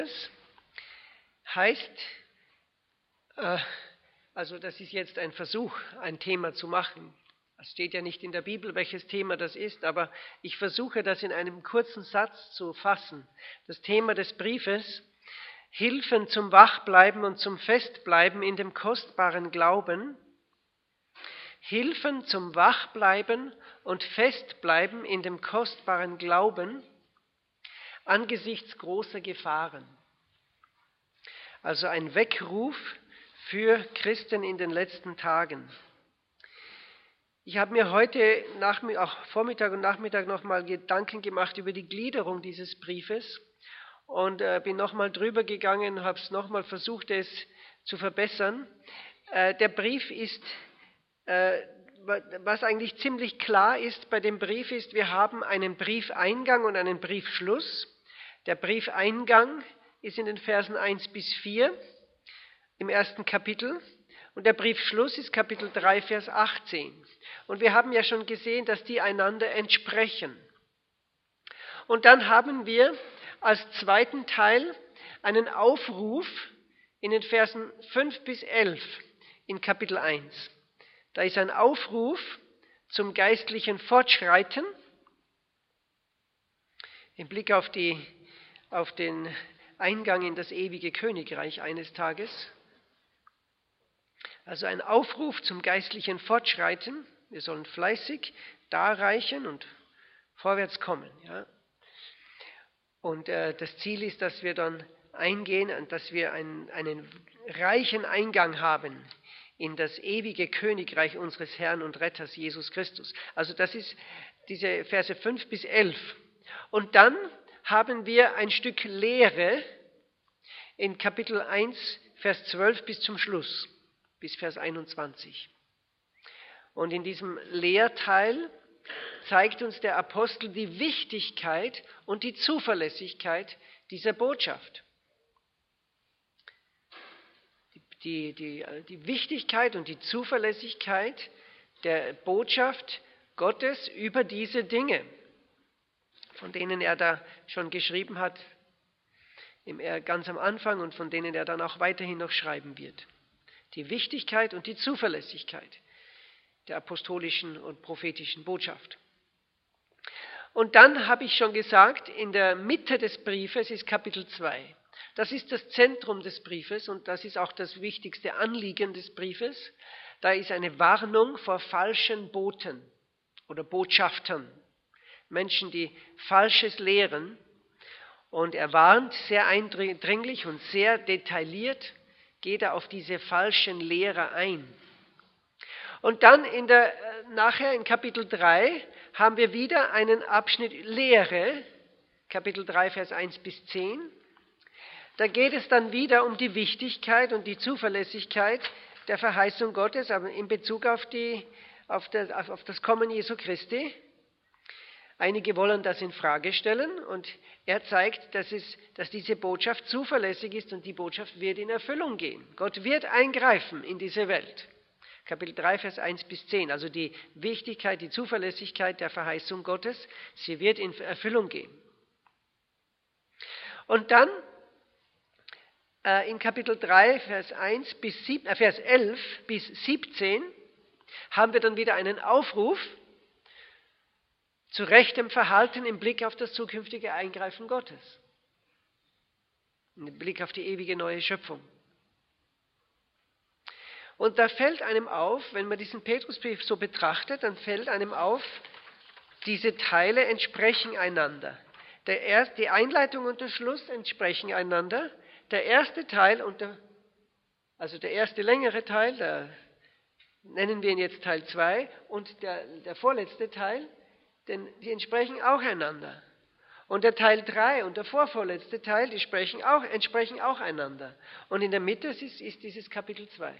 heißt, also das ist jetzt ein Versuch, ein Thema zu machen. Es steht ja nicht in der Bibel, welches Thema das ist, aber ich versuche das in einem kurzen Satz zu fassen. Das Thema des Briefes: Hilfen zum Wachbleiben und zum Festbleiben in dem kostbaren Glauben. Hilfen zum Wachbleiben und Festbleiben in dem kostbaren Glauben angesichts großer Gefahren. Also ein Weckruf für Christen in den letzten Tagen. Ich habe mir heute auch Vormittag und Nachmittag nochmal Gedanken gemacht über die Gliederung dieses Briefes und bin nochmal drüber gegangen und habe es nochmal versucht, es zu verbessern. Der Brief ist, was eigentlich ziemlich klar ist bei dem Brief ist, wir haben einen Briefeingang und einen Briefschluss. Der Briefeingang ist in den Versen 1 bis 4 im ersten Kapitel und der Briefschluss ist Kapitel 3, Vers 18. Und wir haben ja schon gesehen, dass die einander entsprechen. Und dann haben wir als zweiten Teil einen Aufruf in den Versen 5 bis 11 in Kapitel 1. Da ist ein Aufruf zum geistlichen Fortschreiten im Blick auf den Eingang in das ewige Königreich eines Tages. Also ein Aufruf zum geistlichen Fortschreiten. Wir sollen fleißig darreichen und vorwärts kommen. Ja? Und das Ziel ist, dass wir dann eingehen und dass wir einen reichen Eingang haben in das ewige Königreich unseres Herrn und Retters Jesus Christus. Also das ist diese Verse 5 bis 11. Und dann haben wir ein Stück Lehre in Kapitel 1, Vers 12 bis zum Schluss, bis Vers 21. Und in diesem Lehrteil zeigt uns der Apostel die Wichtigkeit und die Zuverlässigkeit dieser Botschaft. Die Wichtigkeit und die Zuverlässigkeit der Botschaft Gottes über diese Dinge, von denen er da schon geschrieben hat, ganz am Anfang und von denen er dann auch weiterhin noch schreiben wird. Die Wichtigkeit und die Zuverlässigkeit der apostolischen und prophetischen Botschaft. Und dann habe ich schon gesagt, in der Mitte des Briefes ist Kapitel 2. Das ist das Zentrum des Briefes und das ist auch das wichtigste Anliegen des Briefes. Da ist eine Warnung vor falschen Boten oder Botschaftern, Menschen, die Falsches lehren. Und er warnt sehr eindringlich und sehr detailliert, geht er auf diese falschen Lehrer ein. Und dann nachher in Kapitel 3 haben wir wieder einen Abschnitt Lehre, Kapitel 3, Vers 1 bis 10. Da geht es dann wieder um die Wichtigkeit und die Zuverlässigkeit der Verheißung Gottes, aber in Bezug auf das Kommen Jesu Christi. Einige wollen das in Frage stellen und er zeigt, dass diese Botschaft zuverlässig ist und die Botschaft wird in Erfüllung gehen. Gott wird eingreifen in diese Welt. Kapitel 3, Vers 1 bis 10, also die Wichtigkeit, die Zuverlässigkeit der Verheißung Gottes, sie wird in Erfüllung gehen. Und dann in Kapitel 3, Vers 11 bis 17 haben wir dann wieder einen Aufruf zu rechtem Verhalten im Blick auf das zukünftige Eingreifen Gottes, im Blick auf die ewige neue Schöpfung. Und da fällt einem auf, wenn man diesen Petrusbrief so betrachtet, dann fällt einem auf, diese Teile entsprechen einander. Die Einleitung und der Schluss entsprechen einander. Der erste Teil, also der erste längere Teil, da nennen wir ihn jetzt Teil 2, und der vorletzte Teil, denn die entsprechen auch einander. Und der Teil 3 und der vorvorletzte Teil, die entsprechen auch einander. Und in der Mitte ist dieses Kapitel 2.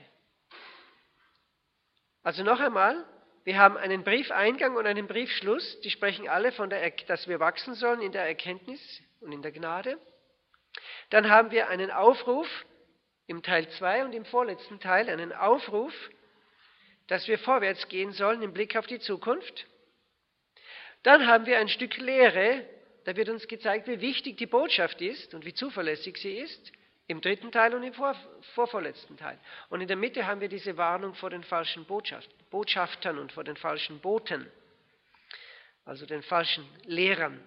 Also noch einmal, wir haben einen Briefeingang und einen Briefschluss, die sprechen alle dass wir wachsen sollen in der Erkenntnis und in der Gnade. Dann haben wir einen Aufruf im Teil 2 und im vorletzten Teil, einen Aufruf, dass wir vorwärts gehen sollen im Blick auf die Zukunft. Dann haben wir ein Stück Lehre da wird uns gezeigt, wie wichtig die Botschaft ist und wie zuverlässig sie ist, im dritten Teil und im vorvorletzten Teil. Und in der Mitte haben wir diese Warnung vor den falschen Botschaftern und vor den falschen Boten, also den falschen Lehrern.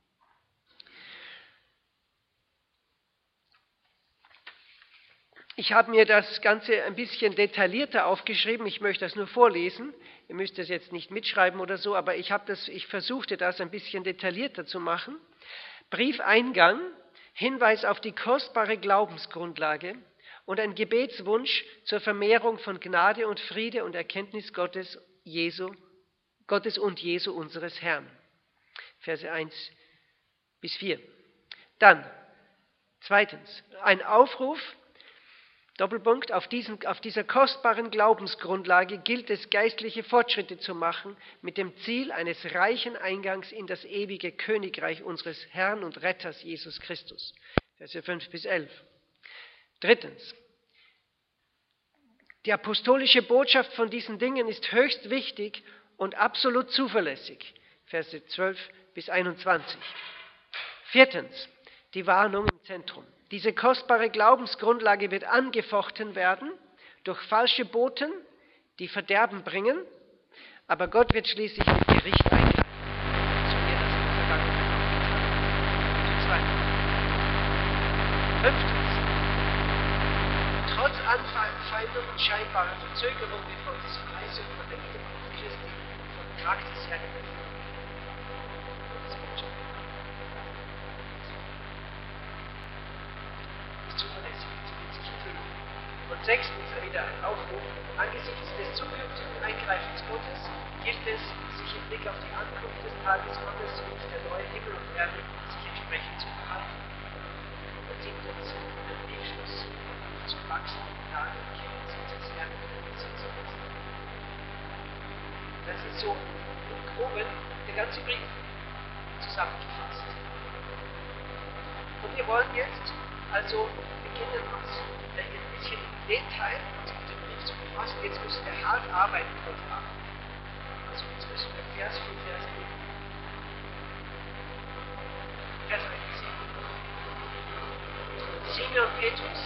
Ich habe mir das Ganze ein bisschen detaillierter aufgeschrieben. Ich möchte das nur vorlesen. Ihr müsst das jetzt nicht mitschreiben oder so, aber ich versuchte das ein bisschen detaillierter zu machen. Briefeingang, Hinweis auf die kostbare Glaubensgrundlage und ein Gebetswunsch zur Vermehrung von Gnade und Friede und Erkenntnis Gottes und Jesu unseres Herrn. Verse 1 bis 4. Dann, zweitens, ein Aufruf, Doppelpunkt, auf dieser kostbaren Glaubensgrundlage gilt es, geistliche Fortschritte zu machen, mit dem Ziel eines reichen Eingangs in das ewige Königreich unseres Herrn und Retters Jesus Christus. Verse 5 bis 11. Drittens, die apostolische Botschaft von diesen Dingen ist höchst wichtig und absolut zuverlässig. Verse 12 bis 21. Viertens, die Warnung im Zentrum. Diese kostbare Glaubensgrundlage wird angefochten werden durch falsche Boten, die Verderben bringen, aber Gott wird schließlich mit Gericht eingreifen, so wie er das in der Vergangenheit getan hat. Fünftens, trotz Anfeindung und scheinbarer Verzögerung wird Gottes Verheißung von der Wiederkunft Christi von Tag des Herrn erfüllt. Und sechstens wieder ein Aufruf, angesichts des zukünftigen Eingreifens Gottes gilt es, sich im Blick auf die Ankunft des Tages Gottes und der neue Himmel und Erde sich entsprechend zu verhalten. Und siebtens, ein Briefschluss zum Wachsen in Gnade und Kenntnis unseres Herrn und Besitzung. Das ist so im Groben der ganze Brief zusammengefasst. Und wir wollen jetzt also beginnen, uns ein bisschen im Detail uns mit dem Brief zu befassen. Jetzt müssen wir hart arbeiten heute Abend. Also jetzt müssen wir Vers für Vers gehen. Vers 1. Simeon Petrus.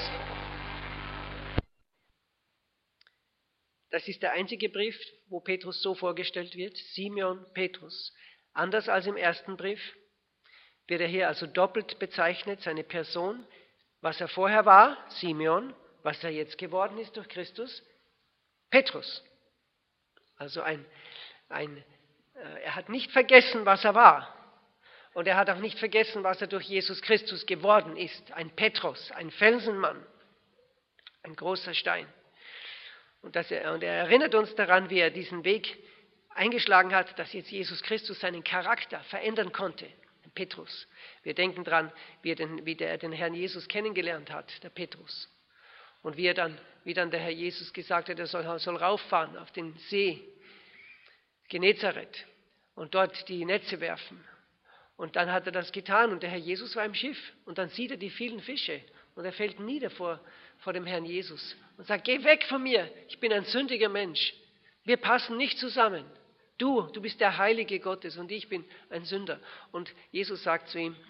Das ist der einzige Brief, wo Petrus so vorgestellt wird. Simeon Petrus. Anders als im ersten Brief wird er hier also doppelt bezeichnet, seine Person. Was er vorher war, Simeon, was er jetzt geworden ist durch Christus, Petrus. Also er hat nicht vergessen, was er war. Und er hat auch nicht vergessen, was er durch Jesus Christus geworden ist. Ein Petrus, ein Felsenmann, ein großer Stein. Und er erinnert uns daran, wie er diesen Weg eingeschlagen hat, dass jetzt Jesus Christus seinen Charakter verändern konnte. Petrus. Wir denken daran, wie er den Herrn Jesus kennengelernt hat, der Petrus. Und wie dann der Herr Jesus gesagt hat, er soll rauffahren auf den See Genezareth und dort die Netze werfen. Und dann hat er das getan und der Herr Jesus war im Schiff. Und dann sieht er die vielen Fische und er fällt nieder vor dem Herrn Jesus und sagt, geh weg von mir, ich bin ein sündiger Mensch. Wir passen nicht zusammen. Du bist der Heilige Gottes und ich bin ein Sünder. Und Jesus sagt zu ihm,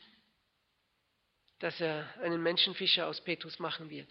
dass er einen Menschenfischer aus Petrus machen wird.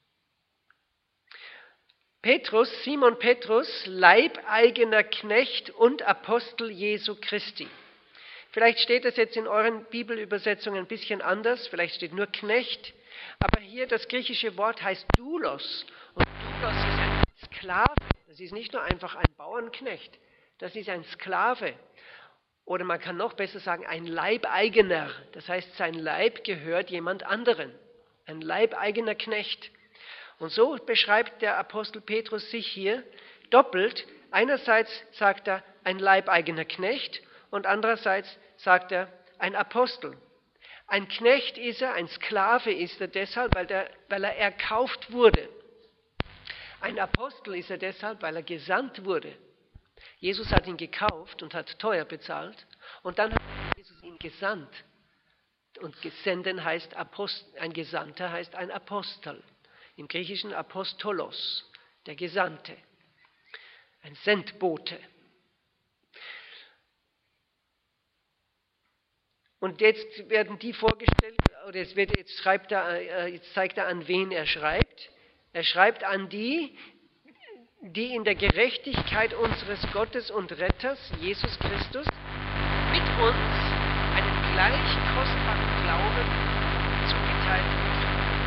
Simon Petrus, leibeigener Knecht und Apostel Jesu Christi. Vielleicht steht das jetzt in euren Bibelübersetzungen ein bisschen anders, vielleicht steht nur Knecht, aber hier das griechische Wort heißt Doulos. Und Doulos ist ein Sklave, das ist nicht nur einfach ein Bauernknecht. Das ist ein Sklave oder man kann noch besser sagen, ein Leibeigener. Das heißt, sein Leib gehört jemand anderen. Ein leibeigener Knecht. Und so beschreibt der Apostel Petrus sich hier doppelt. Einerseits sagt er ein leibeigener Knecht und andererseits sagt er ein Apostel. Ein Knecht ist er, ein Sklave ist er deshalb, weil er erkauft wurde. Ein Apostel ist er deshalb, weil er gesandt wurde. Jesus hat ihn gekauft und hat teuer bezahlt und dann hat Jesus ihn gesandt. Und gesenden heißt ein Gesandter heißt ein Apostel. Im Griechischen Apostolos, der Gesandte, ein Sendbote. Und jetzt werden die vorgestellt, oder jetzt zeigt er, an wen er schreibt. Er schreibt an die in der Gerechtigkeit unseres Gottes und Retters, Jesus Christus, mit uns einen gleich kostbaren Glauben zugeteilt wird.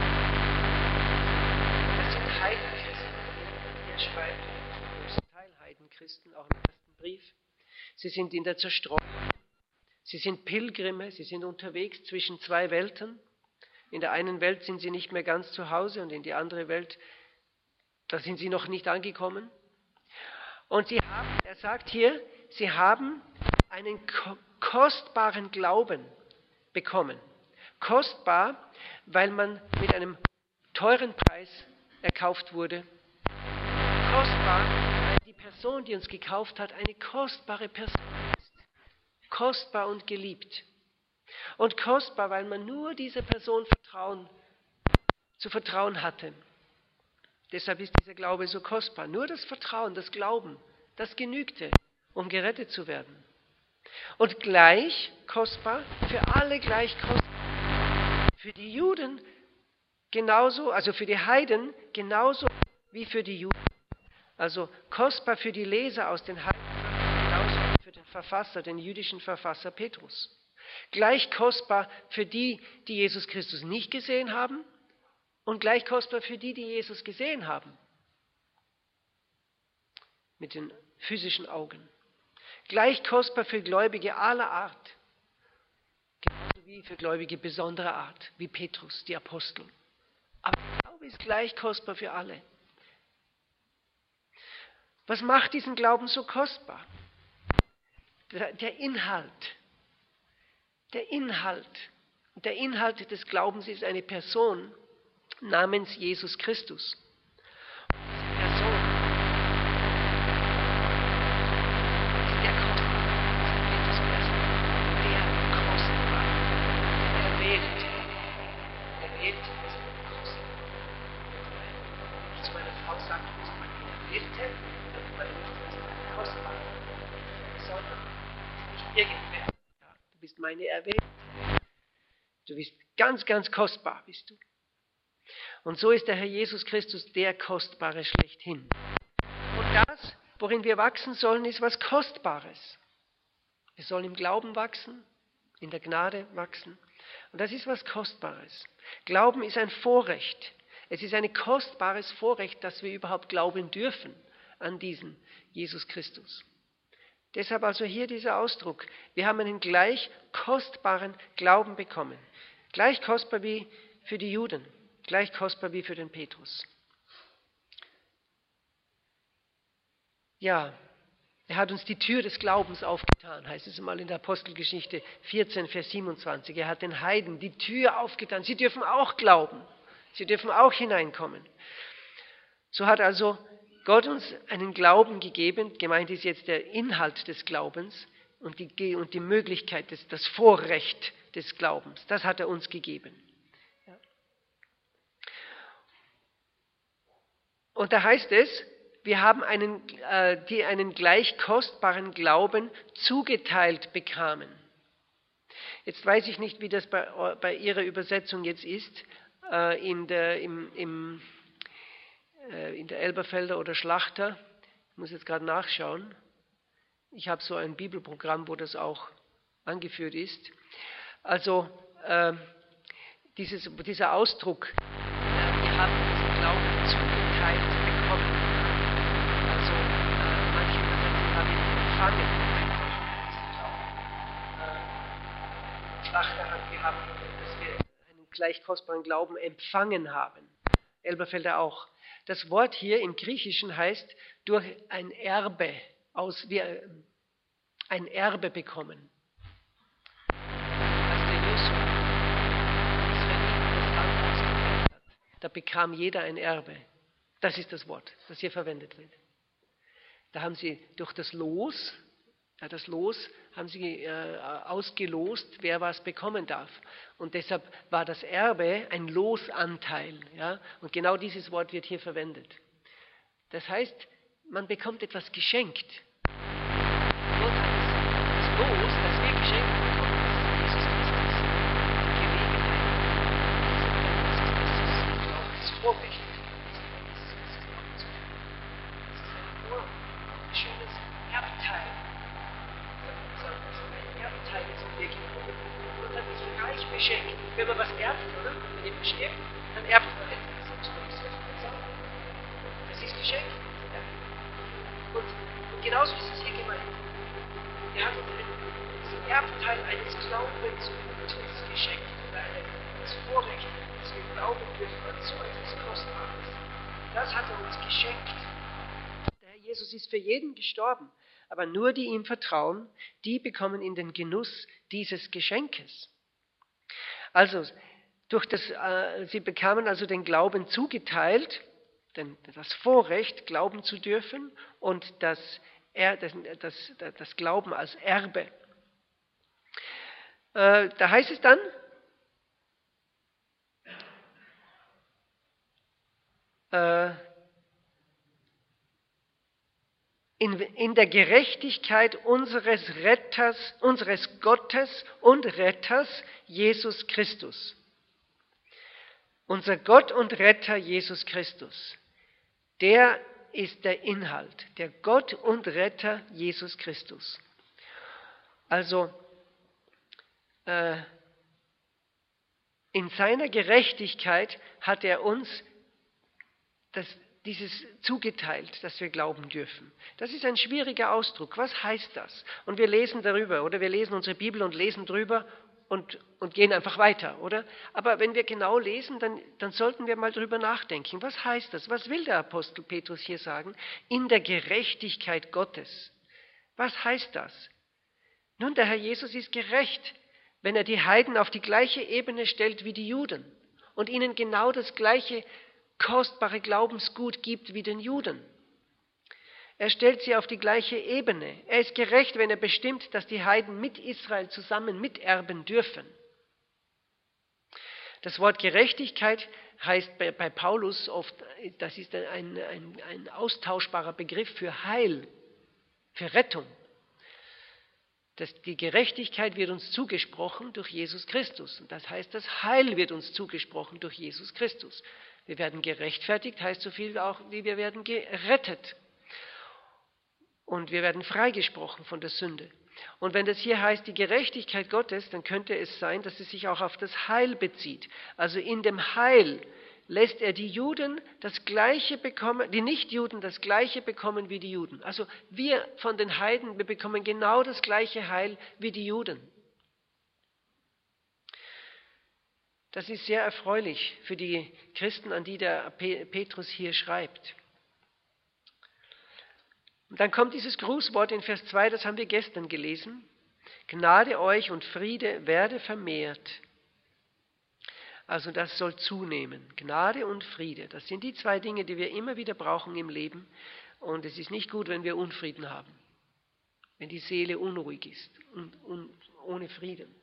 Das sind Heidenchristen, die er schreibt, zum größten Teil Heidenchristen, auch im ersten Brief. Sie sind in der Zerstreuung, sie sind Pilgrime, sie sind unterwegs zwischen zwei Welten. In der einen Welt sind sie nicht mehr ganz zu Hause und in die andere Welt, da sind sie noch nicht angekommen. Und er sagt hier, sie haben einen kostbaren Glauben bekommen. Kostbar, weil man mit einem teuren Preis erkauft wurde. Kostbar, weil die Person, die uns gekauft hat, eine kostbare Person ist. Kostbar und geliebt. Und kostbar, weil man nur dieser Person zu vertrauen hatte. Deshalb ist dieser Glaube so kostbar. Nur das Vertrauen, das Glauben, das genügte, um gerettet zu werden. Und gleich kostbar, für alle gleich kostbar. Für die Juden genauso, also für die Heiden genauso wie für die Juden. Also kostbar für die Leser aus den Heiden, genauso wie für den Verfasser, den jüdischen Verfasser Petrus. Gleich kostbar für die, die Jesus Christus nicht gesehen haben und gleich kostbar für die, die Jesus gesehen haben. Mit den physischen Augen. Gleich kostbar für Gläubige aller Art. Genauso wie für Gläubige besonderer Art, wie Petrus, die Apostel. Aber der Glaube ist gleich kostbar für alle. Was macht diesen Glauben so kostbar? Der Inhalt. Der Inhalt des Glaubens ist eine Person namens Jesus Christus. Und diese Person ist der Kostbare. Der Kostbare. Der Erwählte. Erwählte ist kostbar. Wenn ich zu meiner Frau sage, du bist meine Erwählte, dann meine Mutter ist kostbar. Sondern nicht irgendwer. Du bist meine Erwählte. Du bist ganz, ganz kostbar, bist du. Und so ist der Herr Jesus Christus der Kostbare schlechthin. Und das, worin wir wachsen sollen, ist was Kostbares. Wir sollen im Glauben wachsen, in der Gnade wachsen. Und das ist was Kostbares. Glauben ist ein Vorrecht. Es ist ein kostbares Vorrecht, dass wir überhaupt glauben dürfen an diesen Jesus Christus. Deshalb also hier dieser Ausdruck. Wir haben einen gleich kostbaren Glauben bekommen. Gleich kostbar wie für die Juden. Gleich kostbar wie für den Petrus. Ja, er hat uns die Tür des Glaubens aufgetan, heißt es mal in der Apostelgeschichte 14, Vers 27. Er hat den Heiden die Tür aufgetan. Sie dürfen auch glauben. Sie dürfen auch hineinkommen. So hat also Gott uns einen Glauben gegeben, gemeint ist jetzt der Inhalt des Glaubens und die Möglichkeit, das Vorrecht des Glaubens. Das hat er uns gegeben. Und da heißt es, wir haben die einen gleich kostbaren Glauben zugeteilt bekamen. Jetzt weiß ich nicht, wie das bei Ihrer Übersetzung jetzt ist, in der Elberfelder oder Schlachter. Ich muss jetzt gerade nachschauen. Ich habe so ein Bibelprogramm, wo das auch angeführt ist. Also dieser Ausdruck, wir haben diesen Glauben zugeteilt bekommen. Also manche Übersetzungen haben ihn empfangen. Schlachter hat gehabt, dass wir einen gleich kostbaren Glauben empfangen haben. Elberfelder auch. Das Wort hier im Griechischen heißt, durch ein Erbe, ein Erbe bekommen. Als der Josua Israeliten das Land ausgeteilt hat, da bekam jeder ein Erbe. Das ist das Wort, das hier verwendet wird. Da haben sie durch das Los haben sie ausgelost, wer was bekommen darf. Und deshalb war das Erbe ein Losanteil. Ja? Und genau dieses Wort wird hier verwendet. Das heißt, man bekommt etwas geschenkt. Gott hat das Los, das wir geschenkt bekommen, das ist Jesus Christus. Vorrecht, dieses Glauben zu tun. Das ist ein schönes Erbteil. Ein Erbteil ist im Weg. Und dann ist man reich beschenkt. Wenn man was erbt, oder? Wenn ihr beschenkt, dann erbt man etwas. Das ist geschenkt. Und genauso ist es hier gemeint. Er hat uns diesen Erbteil eines Glaubensgutes geschenkt. Das Vorrecht, dass wir glauben dürfen an so etwas Kostbares. Das hat er uns geschenkt. Der Herr Jesus ist für jeden gestorben. Aber nur die ihm vertrauen, die bekommen in den Genuss dieses Geschenkes. Also, sie bekamen also den Glauben zugeteilt, das Vorrecht, glauben zu dürfen und das Glauben als Erbe. Da heißt es dann, in der Gerechtigkeit unseres Gottes und Retters, Jesus Christus. Unser Gott und Retter, Jesus Christus, der ist der Inhalt, der Gott und Retter, Jesus Christus. Also, in seiner Gerechtigkeit hat er uns dieses zugeteilt, dass wir glauben dürfen. Das ist ein schwieriger Ausdruck. Was heißt das? Und wir lesen darüber, oder wir lesen unsere Bibel und lesen drüber und gehen einfach weiter, oder? Aber wenn wir genau lesen, dann sollten wir mal drüber nachdenken. Was heißt das? Was will der Apostel Petrus hier sagen? In der Gerechtigkeit Gottes. Was heißt das? Nun, der Herr Jesus ist gerecht, wenn er die Heiden auf die gleiche Ebene stellt wie die Juden und ihnen genau das gleiche kostbare Glaubensgut gibt wie den Juden. Er stellt sie auf die gleiche Ebene. Er ist gerecht, wenn er bestimmt, dass die Heiden mit Israel zusammen miterben dürfen. Das Wort Gerechtigkeit heißt bei Paulus oft, das ist ein austauschbarer Begriff für Heil, für Rettung. Die Gerechtigkeit wird uns zugesprochen durch Jesus Christus. Und das heißt, das Heil wird uns zugesprochen durch Jesus Christus. Wir werden gerechtfertigt, heißt so viel auch, wie wir werden gerettet. Und wir werden freigesprochen von der Sünde. Und wenn das hier heißt, die Gerechtigkeit Gottes, dann könnte es sein, dass es sich auch auf das Heil bezieht. Also in dem Heil lässt er die Juden das Gleiche bekommen, die Nichtjuden das Gleiche bekommen wie die Juden. Also wir von den Heiden, wir bekommen genau das gleiche Heil wie die Juden. Das ist sehr erfreulich für die Christen, an die der Petrus hier schreibt. Und dann kommt dieses Grußwort in Vers 2, das haben wir gestern gelesen. Gnade euch und Friede werde vermehrt. Also das soll zunehmen. Gnade und Friede, das sind die zwei Dinge, die wir immer wieder brauchen im Leben. Und es ist nicht gut, wenn wir Unfrieden haben, wenn die Seele unruhig ist und ohne Frieden.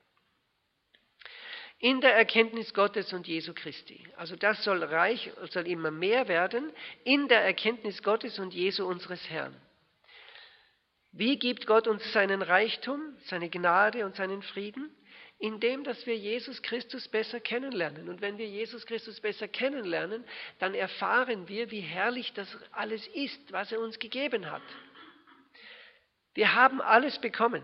In der Erkenntnis Gottes und Jesu Christi. Also das soll immer mehr werden, in der Erkenntnis Gottes und Jesu unseres Herrn. Wie gibt Gott uns seinen Reichtum, seine Gnade und seinen Frieden? Indem, dass wir Jesus Christus besser kennenlernen. Und wenn wir Jesus Christus besser kennenlernen, dann erfahren wir, wie herrlich das alles ist, was er uns gegeben hat. Wir haben alles bekommen.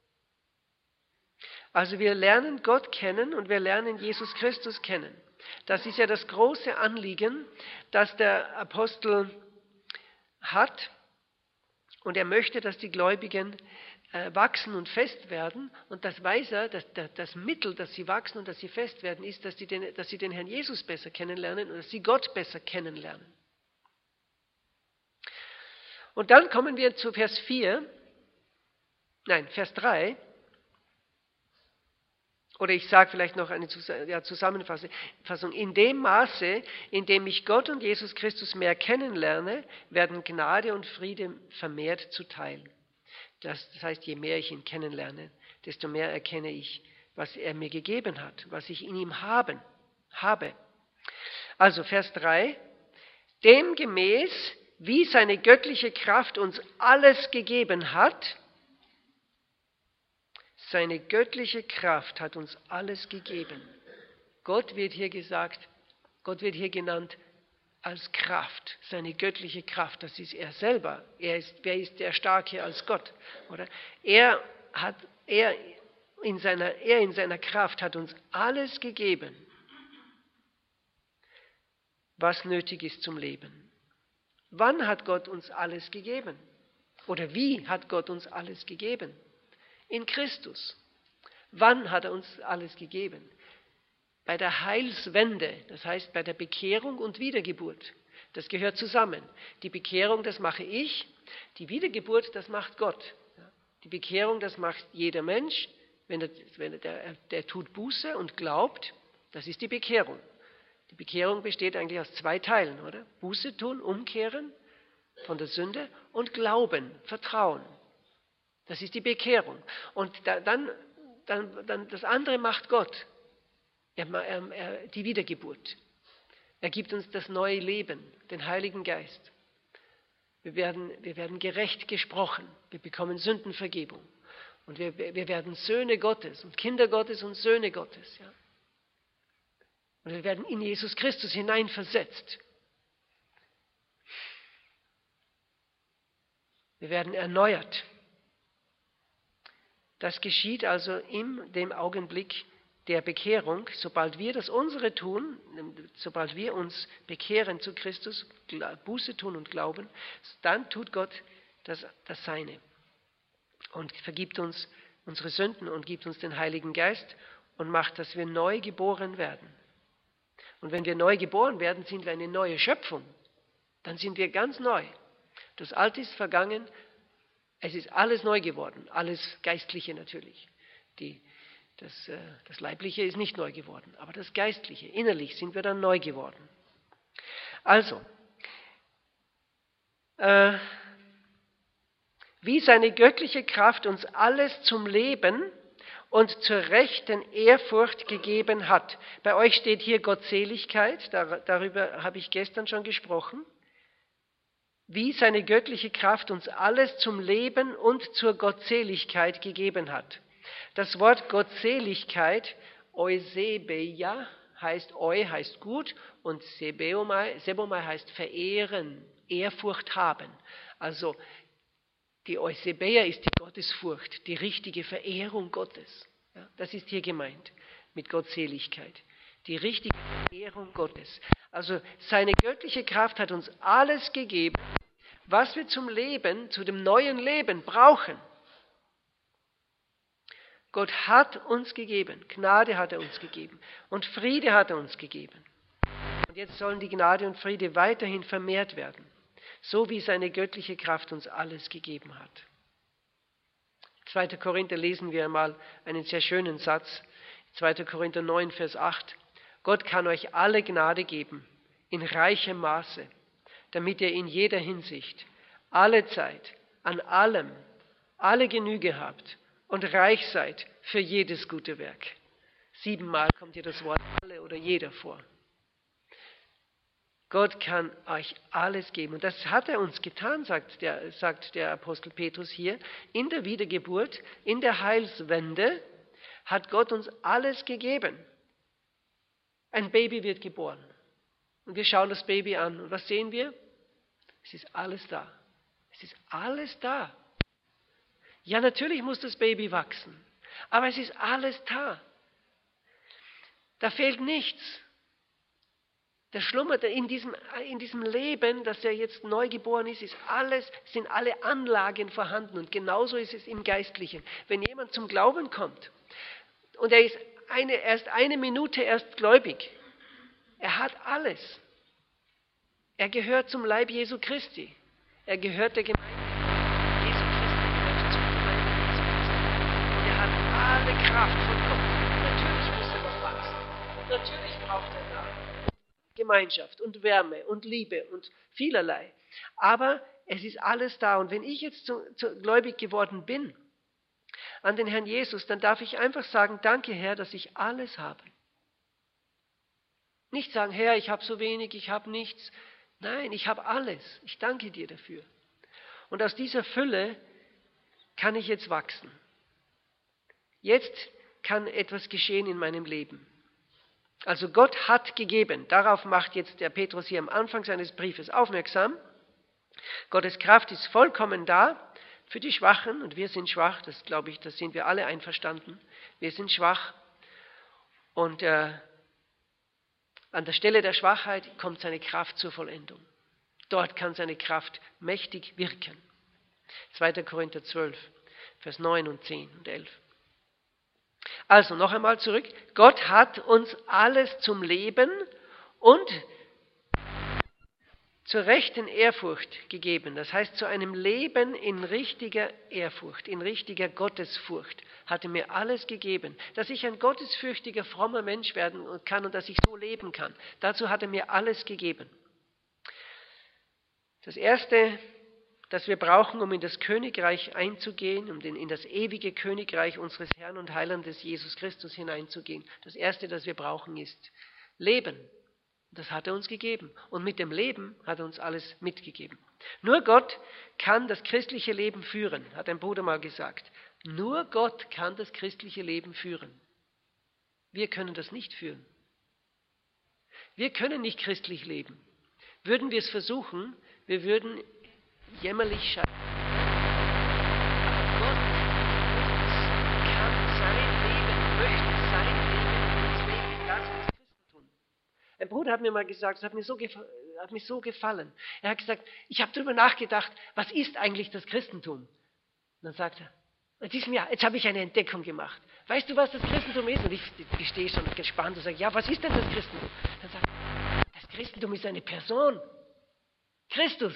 Also wir lernen Gott kennen und wir lernen Jesus Christus kennen. Das ist ja das große Anliegen, das der Apostel hat. Und er möchte, dass die Gläubigen wachsen und fest werden. Und das weiß er, dass das Mittel, dass sie wachsen und dass sie fest werden, ist, dass sie den Herrn Jesus besser kennenlernen und dass sie Gott besser kennenlernen. Und dann kommen wir zu Vers 3. Oder ich sage vielleicht noch eine Zusammenfassung. In dem Maße, in dem ich Gott und Jesus Christus mehr kennenlerne, werden Gnade und Friede vermehrt zuteil. Das heißt, je mehr ich ihn kennenlerne, desto mehr erkenne ich, was er mir gegeben hat, was ich in ihm habe. Also Vers 3. Demgemäß, wie seine göttliche Kraft uns alles gegeben hat, seine göttliche Kraft hat uns alles gegeben. Gott wird hier gesagt, Gott wird hier genannt als Kraft, seine göttliche Kraft. Das ist er selber. Wer ist der Starke als Gott? Oder? Er in seiner Kraft hat uns alles gegeben, was nötig ist zum Leben. Wann hat Gott uns alles gegeben? Oder wie hat Gott uns alles gegeben? In Christus. Wann hat er uns alles gegeben? Bei der Heilswende, das heißt bei der Bekehrung und Wiedergeburt. Das gehört zusammen. Die Bekehrung, das mache ich. Die Wiedergeburt, das macht Gott. Die Bekehrung, das macht jeder Mensch, der tut Buße und glaubt. Das ist die Bekehrung. Die Bekehrung besteht eigentlich aus 2 Teilen, oder? Buße tun, umkehren von der Sünde und Glauben, Vertrauen. Das ist die Bekehrung. Und dann das andere macht Gott. Die Wiedergeburt. Er gibt uns das neue Leben, den Heiligen Geist. Wir werden gerecht gesprochen. Wir bekommen Sündenvergebung. Und wir werden Söhne Gottes und Kinder Gottes und Söhne Gottes. Ja? Und wir werden in Jesus Christus hineinversetzt. Wir werden erneuert. Das geschieht also in dem Augenblick der Bekehrung, sobald wir das unsere tun, sobald wir uns bekehren zu Christus, Buße tun und glauben, dann tut Gott das Seine und vergibt uns unsere Sünden und gibt uns den Heiligen Geist und macht, dass wir neu geboren werden. Und wenn wir neu geboren werden, sind wir eine neue Schöpfung. Dann sind wir ganz neu. Das Alte ist vergangen, es ist alles neu geworden, alles Geistliche natürlich. Das Leibliche ist nicht neu geworden, aber das Geistliche, innerlich sind wir dann neu geworden. Also, wie seine göttliche Kraft uns alles zum Leben und zur rechten Ehrfurcht gegeben hat. Bei euch steht hier Gottseligkeit, darüber habe ich gestern schon gesprochen. Wie seine göttliche Kraft uns alles zum Leben und zur Gottseligkeit gegeben hat. Das Wort Gottseligkeit, Eusebeia, heißt heißt gut und Sebomai heißt verehren, Ehrfurcht haben. Also die Eusebeia ist die Gottesfurcht, die richtige Verehrung Gottes. Ja, das ist hier gemeint mit Gottseligkeit. Die richtige Verehrung Gottes. Also seine göttliche Kraft hat uns alles gegeben, was wir zum Leben, zu dem neuen Leben brauchen. Gott hat uns gegeben, Gnade hat er uns gegeben und Friede hat er uns gegeben. Und jetzt sollen die Gnade und Friede weiterhin vermehrt werden, so wie seine göttliche Kraft uns alles gegeben hat. 2. Korinther lesen wir einmal einen sehr schönen Satz, 2. Korinther 9, Vers 8. Gott kann euch alle Gnade geben, in reichem Maße, damit ihr in jeder Hinsicht, alle Zeit, an allem, alle Genüge habt und reich seid für jedes gute Werk. 7-mal kommt hier das Wort alle oder jeder vor. Gott kann euch alles geben. Und das hat er uns getan, sagt der Apostel Petrus hier. In der Wiedergeburt, in der Heilswende hat Gott uns alles gegeben. Ein Baby wird geboren. Und wir schauen das Baby an. Und was sehen wir? Es ist alles da. Es ist alles da. Ja, natürlich muss das Baby wachsen. Aber es ist alles da. Da fehlt nichts. Da schlummert in diesem Leben, das ja jetzt neu geboren ist, sind alle Anlagen vorhanden. Und genauso ist es im Geistlichen. Wenn jemand zum Glauben kommt und er ist erst eine Minute erst gläubig, er hat alles. Er gehört zum Leib Jesu Christi. Er gehört der Gemeinde Jesu Christi, gehört zur Gemeinde Jesu Christi. Und er hat alle Kraft von Gott. Natürlich muss er noch wachsen. Natürlich braucht er da Gemeinschaft und Wärme und Liebe und vielerlei. Aber es ist alles da. Und wenn ich jetzt gläubig geworden bin an den Herrn Jesus, dann darf ich einfach sagen, danke Herr, dass ich alles habe. Nicht sagen, Herr, ich habe so wenig, ich habe nichts. Nein, ich habe alles. Ich danke dir dafür. Und aus dieser Fülle kann ich jetzt wachsen. Jetzt kann etwas geschehen in meinem Leben. Also Gott hat gegeben. Darauf macht jetzt der Petrus hier am Anfang seines Briefes aufmerksam. Gottes Kraft ist vollkommen da für die Schwachen und wir sind schwach, das glaube ich, das sind wir alle einverstanden. Wir sind schwach und an der Stelle der Schwachheit kommt seine Kraft zur Vollendung. Dort kann seine Kraft mächtig wirken. 2. Korinther 12, Vers 9 und 10 und 11. Also noch einmal zurück. Gott hat uns alles zum Leben und zur rechten Ehrfurcht gegeben. Das heißt, zu einem Leben in richtiger Ehrfurcht, in richtiger Gottesfurcht hat er mir alles gegeben, dass ich ein gottesfürchtiger, frommer Mensch werden kann und dass ich so leben kann. Dazu hat er mir alles gegeben. Das Erste, das wir brauchen, um in das Königreich einzugehen, um in das ewige Königreich unseres Herrn und Heilandes Jesus Christus hineinzugehen, das Erste, das wir brauchen, ist Leben. Das hat er uns gegeben. Und mit dem Leben hat er uns alles mitgegeben. Nur Gott kann das christliche Leben führen, hat ein Bruder mal gesagt. Nur Gott kann das christliche Leben führen. Wir können das nicht führen. Wir können nicht christlich leben. Würden wir es versuchen, wir würden jämmerlich scheitern. Aber Gott kann sein Leben, möchte sein Leben in uns leben. Das ist Christentum. Ein Bruder hat mir mal gesagt, das hat mir so gefallen. Er hat gesagt, ich habe darüber nachgedacht, was ist eigentlich das Christentum? Und dann sagt er, in diesem Jahr, jetzt habe ich eine Entdeckung gemacht. Weißt du, was das Christentum ist? Und ich stehe schon gespannt und sage, ja, was ist denn das Christentum? Dann sagt er, das Christentum ist eine Person. Christus.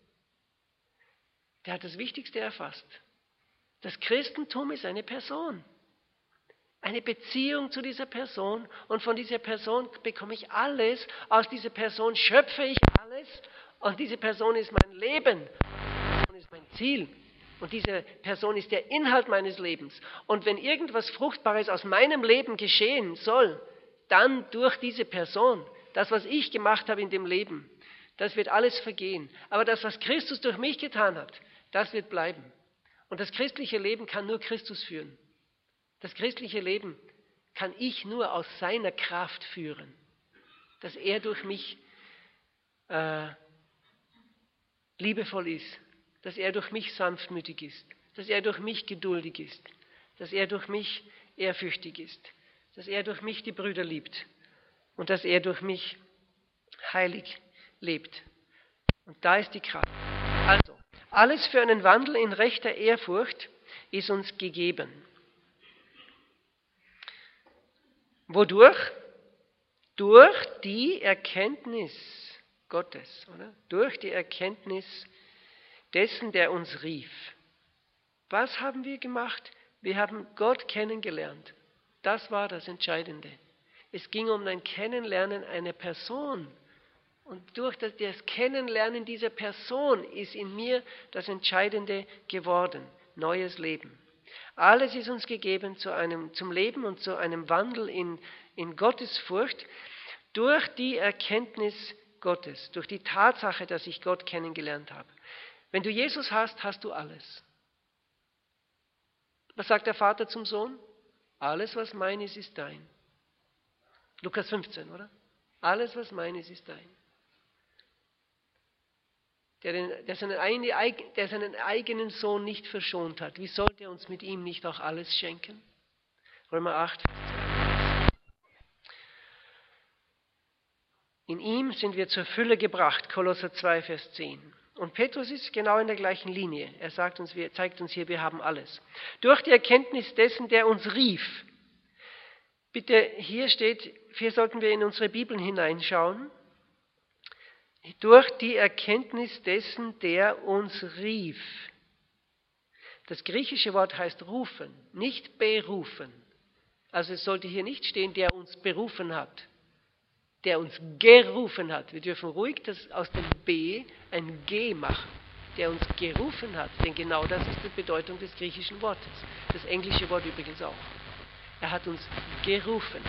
Der hat das Wichtigste erfasst. Das Christentum ist eine Person. Eine Beziehung zu dieser Person und von dieser Person bekomme ich alles. Aus dieser Person schöpfe ich alles und diese Person ist mein Leben. Diese Person ist mein Ziel. Und diese Person ist der Inhalt meines Lebens. Und wenn irgendwas Fruchtbares aus meinem Leben geschehen soll, dann durch diese Person. Das, was ich gemacht habe in dem Leben, das wird alles vergehen. Aber das, was Christus durch mich getan hat, das wird bleiben. Und das christliche Leben kann nur Christus führen. Das christliche Leben kann ich nur aus seiner Kraft führen. Dass er durch mich liebevoll ist. Dass er durch mich sanftmütig ist. Dass er durch mich geduldig ist. Dass er durch mich ehrfürchtig ist. Dass er durch mich die Brüder liebt. Und dass er durch mich heilig lebt. Und da ist die Kraft. Also, alles für einen Wandel in rechter Ehrfurcht ist uns gegeben. Wodurch? Durch die Erkenntnis Gottes, oder? Durch die Erkenntnis dessen, der uns rief. Was haben wir gemacht? Wir haben Gott kennengelernt. Das war das Entscheidende. Es ging um ein Kennenlernen einer Person. Und durch das Kennenlernen dieser Person ist in mir das Entscheidende geworden. Neues Leben. Alles ist uns gegeben zum Leben und zu einem Wandel in Gottesfurcht durch die Erkenntnis Gottes, durch die Tatsache, dass ich Gott kennengelernt habe. Wenn du Jesus hast, hast du alles. Was sagt der Vater zum Sohn? Alles, was mein ist, ist dein. Lukas 15, oder? Alles, was mein ist, ist dein. Der seinen eigenen Sohn nicht verschont hat, wie sollte er uns mit ihm nicht auch alles schenken? Römer 8, Vers 2. In ihm sind wir zur Fülle gebracht, Kolosser 2, Vers 10. Und Petrus ist genau in der gleichen Linie. Er zeigt uns hier, wir haben alles. Durch die Erkenntnis dessen, der uns rief. Bitte, hier sollten wir in unsere Bibeln hineinschauen. Durch die Erkenntnis dessen, der uns rief. Das griechische Wort heißt rufen, nicht berufen. Also es sollte hier nicht stehen, der uns berufen hat, der uns gerufen hat. Wir dürfen ruhig aus dem B ein G machen, der uns gerufen hat. Denn genau das ist die Bedeutung des griechischen Wortes. Das englische Wort übrigens auch. Er hat uns gerufen.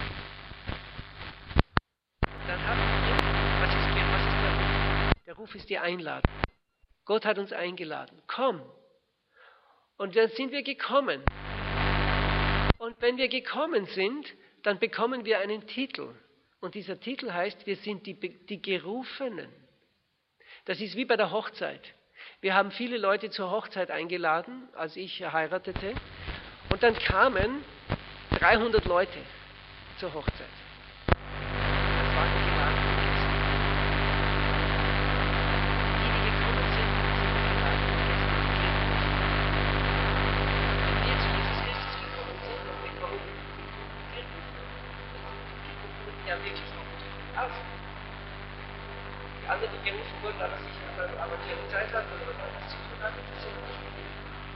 Dann haben wir, was ist der Ruf? Der Ruf ist die Einladung. Gott hat uns eingeladen. Komm. Und dann sind wir gekommen. Und wenn wir gekommen sind, dann bekommen wir einen Titel. Und dieser Titel heißt, wir sind die Gerufenen. Das ist wie bei der Hochzeit. Wir haben viele Leute zur Hochzeit eingeladen, als ich heiratete. Und dann kamen 300 Leute zur Hochzeit. Das waren die geladenen Gäste. Die gekommen sind, sind die geladenen Gäste, die kennen mich. Wenn wir zu Jesus Christus gekommen sind und wir kommen, ja wirklich noch aus. Die anderen, die gerufen wurden, aber sich aber keine Zeit hatten oder was anderes zu tun hatten, das sind nicht mehr.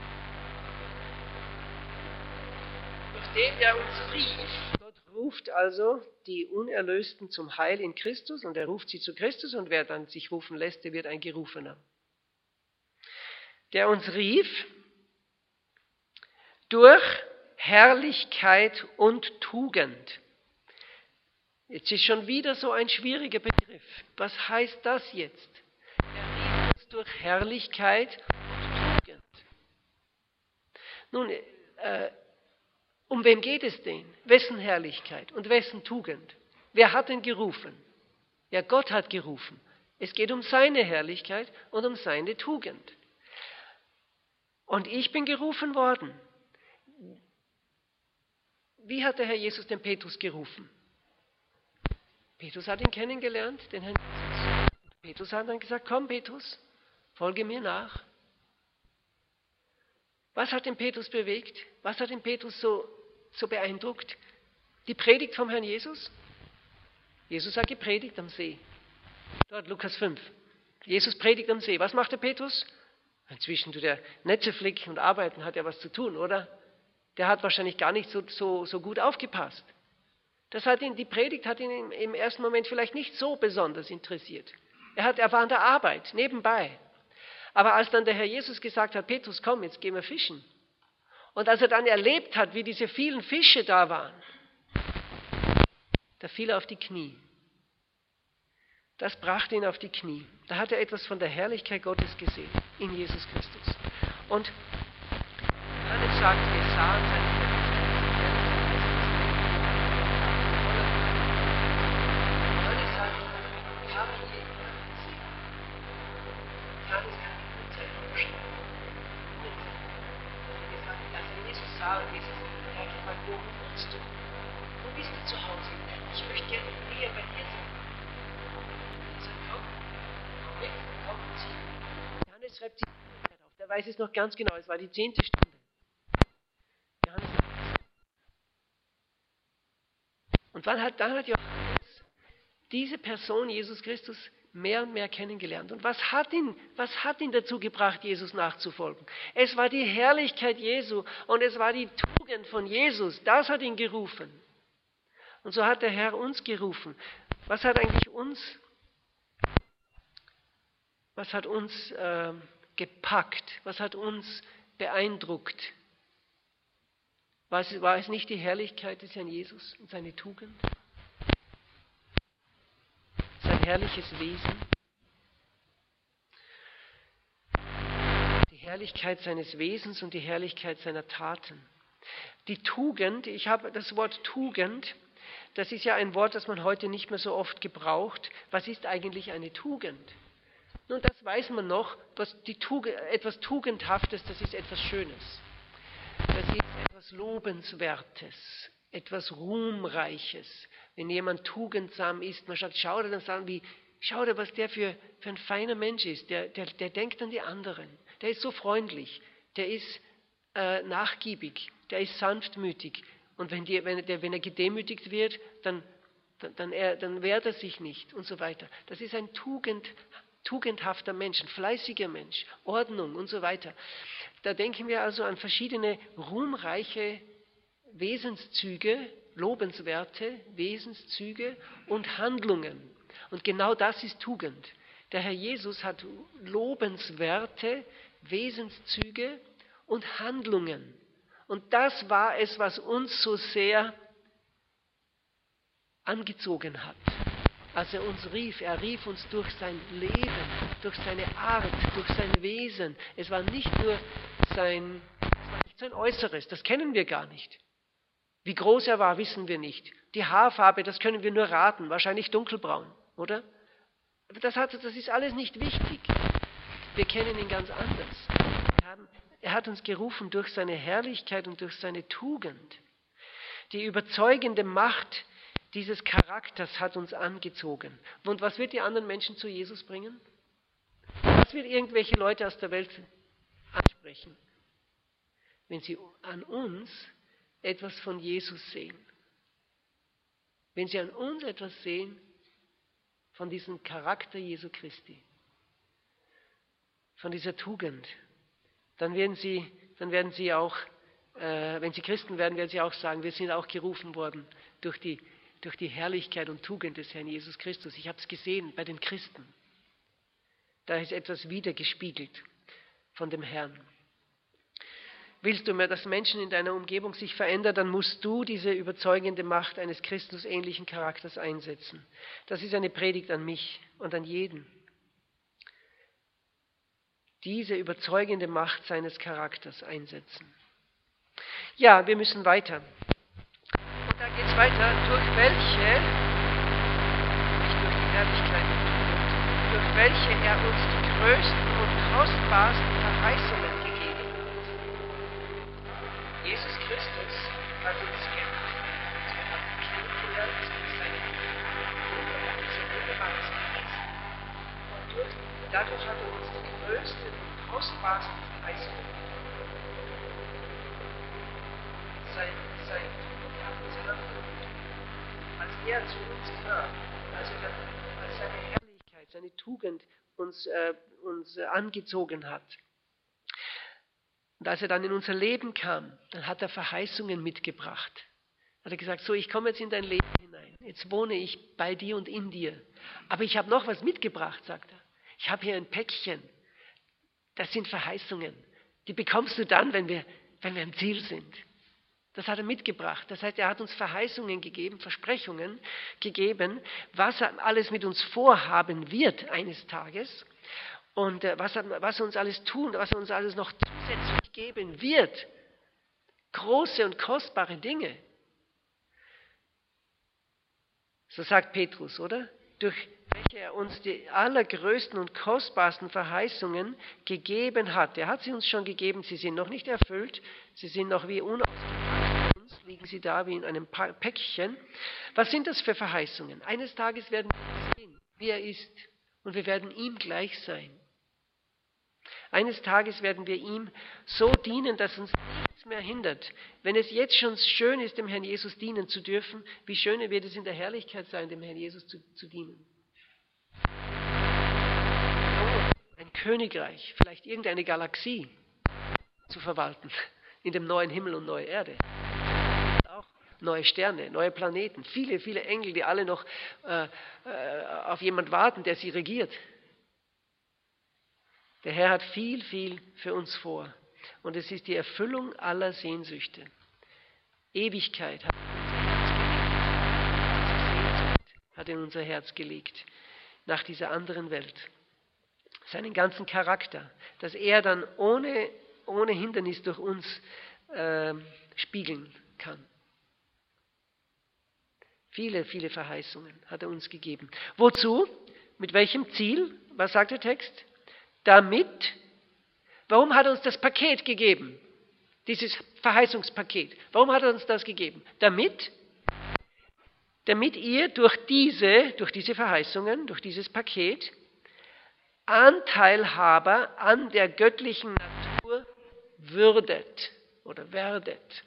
Durch den, der uns rief, Gott ruft also die Unerlösten zum Heil in Christus und er ruft sie zu Christus und wer dann sich rufen lässt, der wird ein Gerufener. Der uns rief durch Herrlichkeit und Tugend. Jetzt ist schon wieder so ein schwieriger Begriff. Was heißt das jetzt? Er rief uns durch Herrlichkeit und Tugend. Nun, um wem geht es denn? Wessen Herrlichkeit und wessen Tugend? Wer hat denn gerufen? Ja, Gott hat gerufen. Es geht um seine Herrlichkeit und um seine Tugend. Und ich bin gerufen worden. Wie hat der Herr Jesus den Petrus gerufen? Petrus hat ihn kennengelernt, den Herrn Jesus. Petrus hat dann gesagt, komm Petrus, folge mir nach. Was hat den Petrus bewegt? Was hat den Petrus so beeindruckt? Die Predigt vom Herrn Jesus? Jesus hat gepredigt am See. Dort Lukas 5. Jesus predigt am See. Was macht der Petrus? Inzwischen tut er Netze flicken und arbeiten, hat er was zu tun, oder? Der hat wahrscheinlich gar nicht so gut aufgepasst. Die Predigt hat ihn im ersten Moment vielleicht nicht so besonders interessiert. Er war an der Arbeit, nebenbei. Aber als dann der Herr Jesus gesagt hat, Petrus, komm, jetzt gehen wir fischen. Und als er dann erlebt hat, wie diese vielen Fische da waren, da fiel er auf die Knie. Das brachte ihn auf die Knie. Da hat er etwas von der Herrlichkeit Gottes gesehen, in Jesus Christus. Und Johannes sagt, wir sahen seine Herrlichkeit. Wo bist du zu Hause? Ich möchte gerne näher bei dir sein. Er sagt, komm weg, komm und sieh. Johannes schreibt sich auf. Der weiß es noch ganz genau. Es war die 10. Stunde. Johannes sagt es. Und dann hat Johannes diese Person, Jesus Christus, mehr und mehr kennengelernt. Und was hat ihn dazu gebracht, Jesus nachzufolgen? Es war die Herrlichkeit Jesu und es war die Tugend von Jesus. Das hat ihn gerufen. Und so hat der Herr uns gerufen. Was hat uns gepackt? Was hat uns beeindruckt? War es nicht die Herrlichkeit des Herrn Jesus und seine Tugend? Sein herrliches Wesen, die Herrlichkeit seines Wesens und die Herrlichkeit seiner Taten. Die Tugend, ich habe das Wort Tugend, das ist ja ein Wort, das man heute nicht mehr so oft gebraucht. Was ist eigentlich eine Tugend? Nun, das weiß man noch, etwas Tugendhaftes, das ist etwas Schönes. Das ist etwas Lobenswertes, etwas Ruhmreiches. Wenn jemand tugendsam ist, man sagt, schau dir, was der für ein feiner Mensch ist. Der denkt an die anderen. Der ist so freundlich. Der ist nachgiebig. Der ist sanftmütig. Und wenn er gedemütigt wird, dann wehrt er sich nicht und so weiter. Das ist ein tugendhafter Mensch, ein fleißiger Mensch, Ordnung und so weiter. Da denken wir also an verschiedene ruhmreiche Wesenszüge, lobenswerte Wesenszüge und Handlungen. Und genau das ist Tugend. Der Herr Jesus hat lobenswerte Wesenszüge und Handlungen. Und das war es, was uns so sehr angezogen hat. Als er uns rief, er rief uns durch sein Leben, durch seine Art, durch sein Wesen. Es war nicht nur sein Äußeres, das kennen wir gar nicht. Wie groß er war, wissen wir nicht. Die Haarfarbe, das können wir nur raten, wahrscheinlich dunkelbraun, oder? Aber das ist alles nicht wichtig. Wir kennen ihn ganz anders. Er hat uns gerufen durch seine Herrlichkeit und durch seine Tugend. Die überzeugende Macht dieses Charakters hat uns angezogen. Und was wird die anderen Menschen zu Jesus bringen? Was wird irgendwelche Leute aus der Welt ansprechen, wenn sie an uns etwas von Jesus sehen? Wenn sie an uns etwas sehen von diesem Charakter Jesu Christi, von dieser Tugend, dann werden sie auch, wenn sie Christen werden, werden sie auch sagen, wir sind auch gerufen worden durch die Herrlichkeit und Tugend des Herrn Jesus Christus. Ich habe es gesehen bei den Christen. Da ist etwas wiedergespiegelt von dem Herrn. Willst du mehr, dass Menschen in deiner Umgebung sich verändern, dann musst du diese überzeugende Macht eines Christusähnlichen Charakters einsetzen. Das ist eine Predigt an mich und an jeden. Diese überzeugende Macht seines Charakters einsetzen. Ja, wir müssen weiter. Und da geht es weiter, durch welche, nicht durch die Herrlichkeit und Tugend, durch welche er uns die größten und kostbarsten Verheißungen gegeben hat. Jesus Christus hat uns gemacht. Wir haben ihn kennengelernt durch seine wunderbares Gesetz. Und dadurch hat er uns die größten und kostbarsten Verheißungen gegeben. Sein als er zu uns kam, als seine Herrlichkeit, seine Tugend uns angezogen hat. Und als er dann in unser Leben kam, dann hat er Verheißungen mitgebracht. Hat er gesagt, so, ich komme jetzt in dein Leben hinein. Jetzt wohne ich bei dir und in dir. Aber ich habe noch was mitgebracht, sagt er. Ich habe hier ein Päckchen. Das sind Verheißungen. Die bekommst du dann, wenn wir am Ziel sind. Das hat er mitgebracht. Das heißt, er hat uns Verheißungen gegeben, Versprechungen gegeben, was er alles mit uns vorhaben wird eines Tages und was er uns alles tun, was er uns alles noch zusätzlich geben wird. Große und kostbare Dinge. So sagt Petrus, oder? Durch welche er uns die allergrößten und kostbarsten Verheißungen gegeben hat. Er hat sie uns schon gegeben, sie sind noch nicht erfüllt, sie sind noch wie unausgepackt. Für uns liegen sie da wie in einem Päckchen. Was sind das für Verheißungen? Eines Tages werden wir sehen, wie er ist, und wir werden ihm gleich sein. Eines Tages werden wir ihm so dienen, dass uns nichts mehr hindert. Wenn es jetzt schon schön ist, dem Herrn Jesus dienen zu dürfen, wie schön wird es in der Herrlichkeit sein, dem Herrn Jesus zu dienen. Ein Königreich, vielleicht irgendeine Galaxie zu verwalten, in dem neuen Himmel und neue Erde. Auch neue Sterne, neue Planeten, viele, viele Engel, die alle noch auf jemand warten, der sie regiert. Der Herr hat viel, viel für uns vor. Und es ist die Erfüllung aller Sehnsüchte. Ewigkeit hat in unser Herz gelegt, nach dieser anderen Welt. Seinen ganzen Charakter, dass er dann ohne Hindernis durch uns spiegeln kann. Viele, viele Verheißungen hat er uns gegeben. Wozu? Mit welchem Ziel? Was sagt der Text? Damit, warum hat er uns das Paket gegeben? Dieses Verheißungspaket. Warum hat er uns das gegeben? Damit ihr durch diese Verheißungen, durch dieses Paket, Anteilhaber an der göttlichen Natur würdet oder werdet.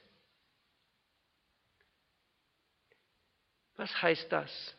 Was heißt das?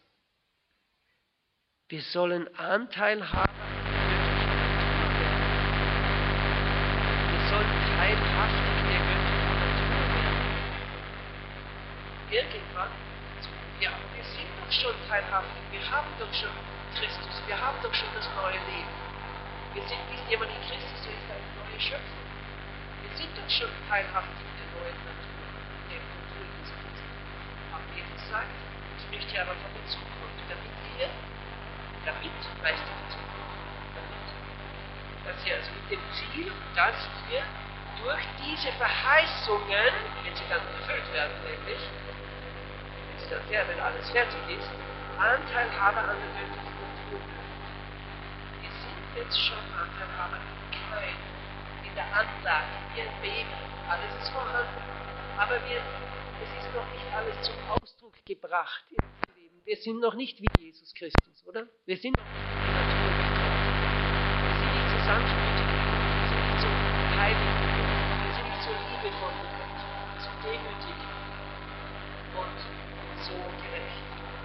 Wir sollen Anteilhaber an der göttlichen Natur werden. Wir sollen teilhaftig der göttlichen Natur werden. Irgendwann, ja, wir sind doch schon teilhaftig, wir haben doch schon Christus, wir haben doch schon das neue Leben. Wir sind, ist jemand in Christus, so ist eine neue Schöpfung. Wir sind doch schon teilhaftig der neuen Natur, der Kultur Jesu Christi. Aber Petrus sagt, spricht hier aber von der Zukunft, damit weißt du die Zukunft, dass ihr also mit dem Ziel, dass ihr durch diese Verheißungen, wenn sie dann erfüllt werden, nämlich, wenn alles fertig ist, Anteilhaber an der göttlichen Natur werden. Wir sind jetzt schon Anteilhaber in der Anlage, wie ein Baby. Alles ist vorhanden, aber es ist noch nicht alles zum Ausdruck gebracht in unserem Leben. Wir sind noch nicht wie Jesus Christus, oder? Wir sind noch nicht in die Natur gekommen. Wir sind nicht so sanftmütig genug, wir sind nicht so heilig genug, wir sind nicht so liebevoll genug, so demütig und so gerecht.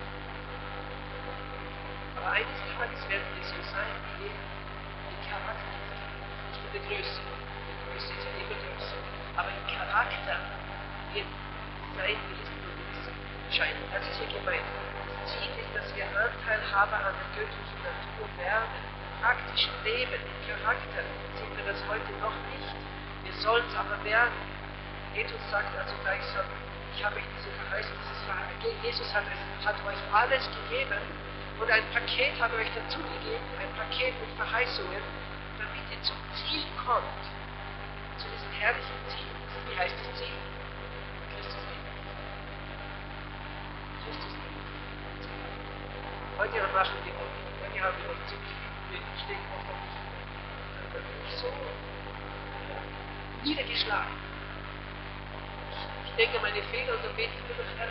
Aber eines Tages werden wir so sein wie im Charakter, nicht in der Größe. Die Größe ist ja immer größer. Aber im Charakter wird sein Wesen und scheinen. Das ist hier gemeint. Das Ziel ist, dass wir Anteilhaber an der göttlichen Natur werden. Im praktischen Leben, im Charakter sind wir das heute noch nicht. Wir sollen es aber werden. Jesus sagt also gleichsam, ich habe euch diese Verheißung, Jesus hat euch alles gegeben und ein Paket hat euch dazu gegeben, ein Paket mit Verheißungen, damit ihr zum Ziel kommt, zu diesem herrlichen Ziel. Wie heißt das Ziel? Christus leben. Christus leben. Heute haben wir noch ziemlich viel, ich denke oft an mich so niedergeschlagen. Ich denke meine Fehler und dann bete ich nur noch, Herr,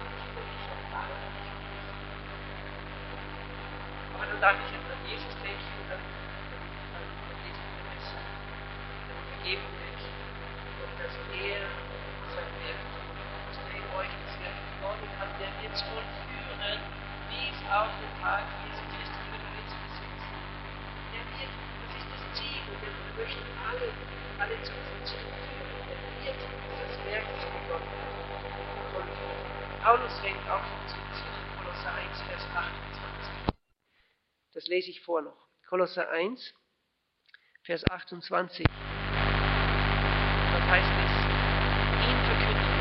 aber dann darf ich jetzt an Jesus denken und dann lese ich mir das, dann vergeben ich und dass er sein Werk tut, dass er in euch das Werk begonnen hat, der wird es vollführen, bis auf den Tag Jesu Christi über den Witz besitzt. Der wird, das ist das Ziel und wir möchten alle zu diesem Ziel führen. Er wird das Werk, das begonnen hat. Und Paulus redet auch von diesem Ziel in Kolosser 1, Vers 28. Das lese ich vor noch. Kolosser 1, Vers 28. Was heißt es? Ihn verkündigen.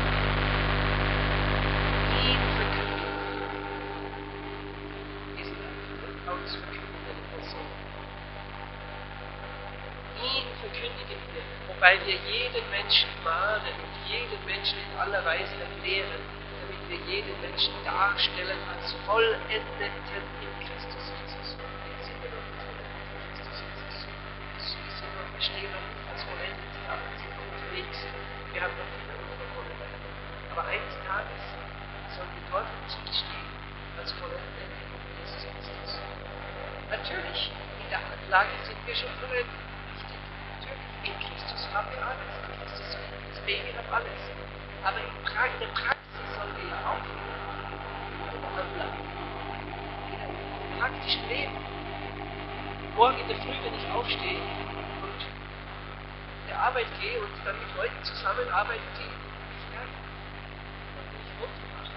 Ihn verkündigen. Ist Paulus verkündigen eine Person. Ihn verkündigen wir, wobei wir jeden Menschen mahnen und jeden Menschen in aller Weise erklären, damit wir jeden Menschen darstellen als Vollendeten in Christus Jesus. Wir sind ja noch nicht vollendet in Christus Jesus. Wir stehen noch nicht als vollendet, aber wir sind noch unterwegs. Wir haben noch nicht vollkommen. Aber eines Tages sollen wir dort im Ziel stehen, als vollendet in Jesus Christus. Natürlich, in der Anlage sind wir schon vollendet. In Christus haben wir alles. Christus, das Baby hat alles. Aber in der Praxis sollen wir ja auch anbleiben. Im praktischen Leben. Morgen in der Früh, wenn ich aufstehe und der Arbeit gehe und dann mit Leuten zusammenarbeite, die mich nerven und mich runtermachen.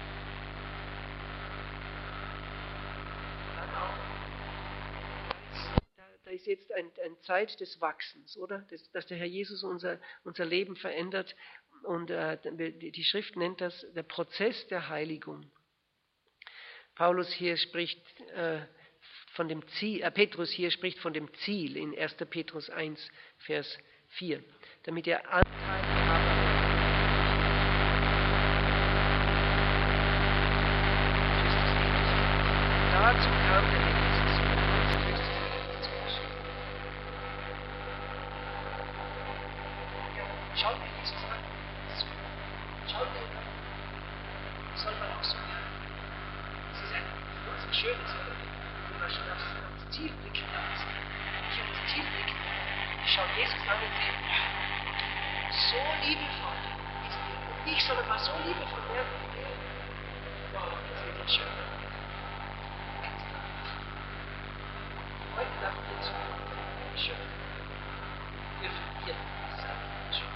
Dann auch. Da ist jetzt eine Zeit des Wachsens, oder? Dass der Herr Jesus unser Leben verändert. Und die Schrift nennt das der Prozess der Heiligung. Paulus hier spricht von dem Ziel, Petrus hier spricht von dem Ziel in 1. Petrus 1, Vers 4. Damit ihr Anteil habt. Dazu kam der Herr Jesus, um uns Christus Leben zu verschaffen. Schaut mir Jesus an. Schaut mir an. Soll man auch so werden. Es ist ein schönes, wenn man schon aufs Ziel blicken darf. Ich auf das Ziel blicken. Ich schaue Jesus an und sehe, so liebevoll ist er. Und ich soll mal so liebevoll werden wie er. Wow, das wird jetzt schön. Heute darf ich jetzt schön. Wir verlieren das sein.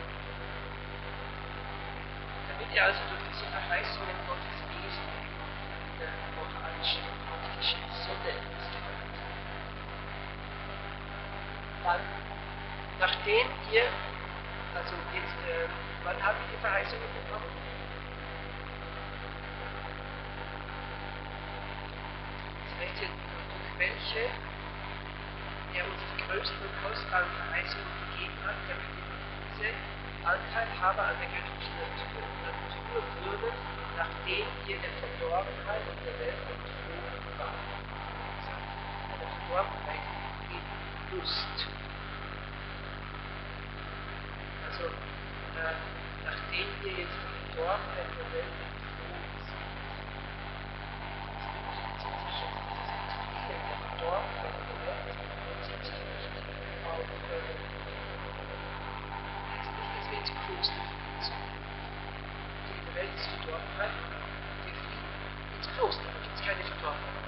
Damit ihr also durch diese Verheißungen Gottes Wesen in der moralischen, praktischen Sonne ist. Dann, nachdem ihr, also jetzt, wann habt ihr die Verheißungen bekommen? Das heißt jetzt, durch welche er uns die größten und kostbaren Verheißungen gegeben hat, damit wir diese diese Anteilhaber an der göttlichen Natur würdet, nachdem ihr der Verdorbenheit und der Welt entflohen wart. Der Verdorbenheit in Lust. Also, nachdem ihr jetzt der Verdorbenheit der Welt entflohen seid. Das bezieht sich jetzt dieses Entfliehen der Verdorbenheit der Welt, bezieht sich nicht auf dass wir ins Kloster fliehen. Die Welt ist Verdorbenheit, wir fliehen ins Kloster, da gibt es keine Verdorbenheit.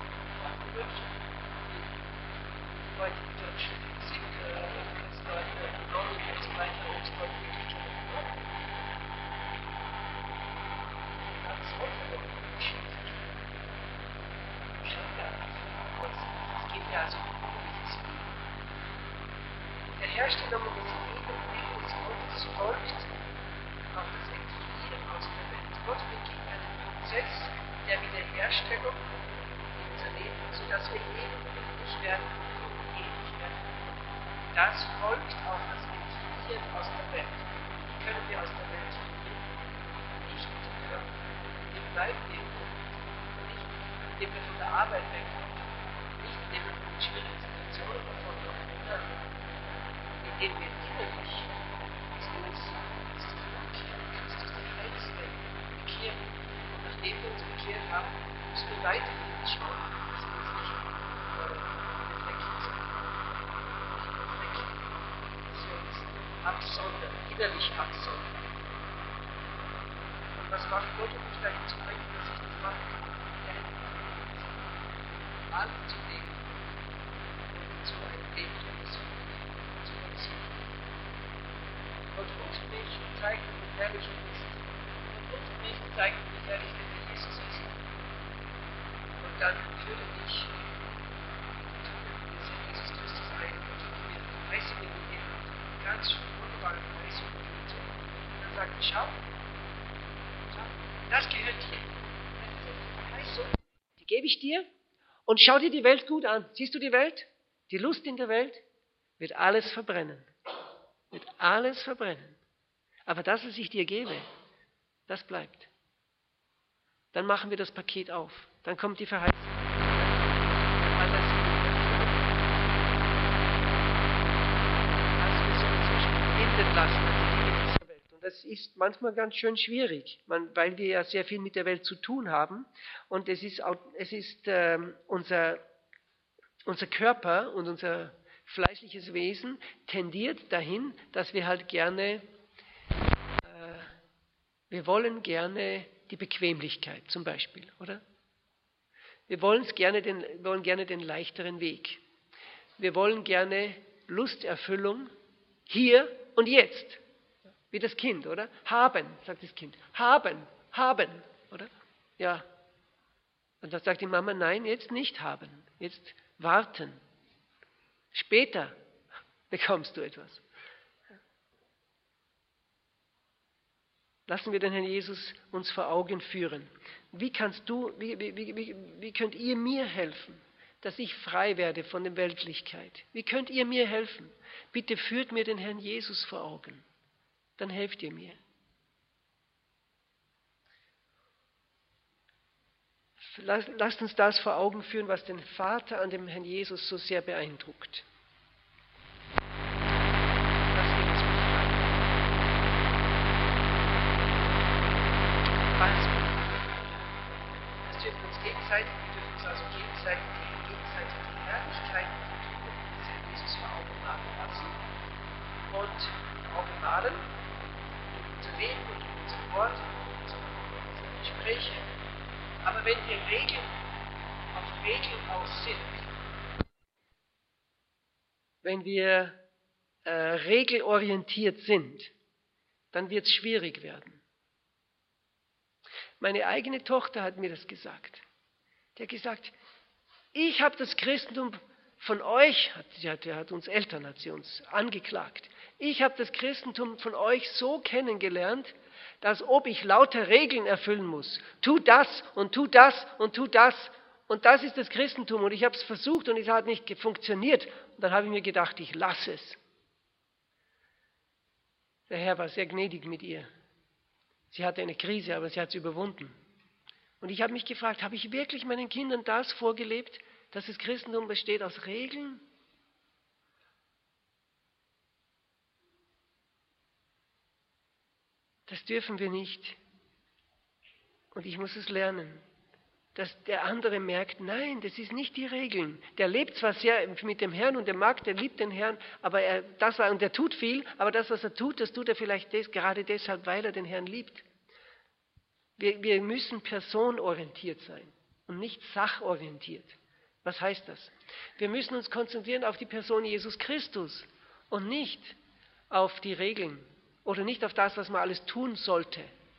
Heute in deutschen Musik, das war Nonnen und so weiter, und es war wirklich schon verdorben. Ganz offen Geschichte. Es geht ja also um das Leben. Der Hersteller des Ebenbildes Gottes folgt auf das Entfliehen aus der Welt. Gott beginnt einen Prozess der Wiederherstellung in unser Leben, sodass wir ebenbildlich werden und ewig werden. Das folgt auf das Entfliehen aus der Welt. Wie können wir aus der Welt fliehen? Nicht wir bleiben ebenbildlich. Nicht indem wir von der Arbeit wegkommen. Nicht indem wir von schwierigen Situationen davonkommen. Indem wir innerlich Christus die Heilswelt bekehren. Und nachdem wir uns bekehrt haben, müssen wir weiterhin schauen, dass wir uns nicht beflecken sind. Nicht beflecken. Dass wir uns absondern, innerlich absondern. Und was macht Gott, um mich dahin zu bringen, dass ich das mache? Alles zu leben. Und zu einem Leben, das zu vollziehen. Gott ruft mich und zeigt mir, wie herrlich er ist. Gott ruft mich und zeigt mir, wie herrlich der Jesus ist. Und dann führt er mich in Jesus Christus ein und gibt mir Verheißungen gegeben, ganz wunderbare Verheißungen gegeben. Und dann sagt er, schau, das gehört dir. Das ist die Verheißung, die gebe ich dir. Und schau dir die Welt gut an. Siehst du die Welt? Die Lust in der Welt wird alles verbrennen. Wird alles verbrennen. Aber das, was ich dir gebe, das bleibt. Dann machen wir das Paket auf. Dann kommt die Verheißung. Alles wir sollen sich binden lassen an die Dinge dieser Welt. Und das ist manchmal ganz schön schwierig, weil wir ja sehr viel mit der Welt zu tun haben. Und es ist unser Körper und unser fleischliches Wesen tendiert dahin, dass wir halt gerne, wir wollen gerne die Bequemlichkeit zum Beispiel, oder? Wir wollen gerne den leichteren Weg. Wir wollen gerne Lusterfüllung hier und jetzt. Wie das Kind, oder? Haben, sagt das Kind. Haben, oder? Ja. Und dann sagt die Mama, nein, jetzt nicht haben. Jetzt warten. Später bekommst du etwas. Lassen wir den Herrn Jesus uns vor Augen führen. Wie könnt ihr mir helfen, dass ich frei werde von der Weltlichkeit? Wie könnt ihr mir helfen? Bitte führt mir den Herrn Jesus vor Augen. Dann helft ihr mir. Lasst uns das vor Augen führen, was den Vater an dem Herrn Jesus so sehr beeindruckt. Wir dürfen uns gegenseitig die Herrlichkeit des Herrn Jesus vor Augen lassen und auch malen in unser Leben und in unser Wort, in unsere Gespräche. Aber wenn wir auf Regeln aus sind, wenn wir regelorientiert sind, dann wird es schwierig werden. Meine eigene Tochter hat mir das gesagt. Die hat gesagt, ich habe das Christentum von euch, sie hat uns angeklagt, ich habe das Christentum von euch so kennengelernt, dass ob ich lauter Regeln erfüllen muss, tu das und tu das und tu das und das ist das Christentum und ich habe es versucht und es hat nicht funktioniert. Und dann habe ich mir gedacht, ich lasse es. Der Herr war sehr gnädig mit ihr. Sie hatte eine Krise, aber sie hat es überwunden. Und ich habe mich gefragt, habe ich wirklich meinen Kindern das vorgelebt, dass das Christentum besteht aus Regeln? Das dürfen wir nicht. Und ich muss es lernen, dass der andere merkt, nein, das ist nicht die Regeln. Der lebt zwar sehr mit dem Herrn und der liebt den Herrn, aber der tut viel, aber das, was er tut, das tut er vielleicht gerade deshalb, weil er den Herrn liebt. Wir müssen personorientiert sein und nicht sachorientiert. Was heißt das? Wir müssen uns konzentrieren auf die Person Jesus Christus und nicht auf die Regeln oder nicht auf das, was man alles tun sollte.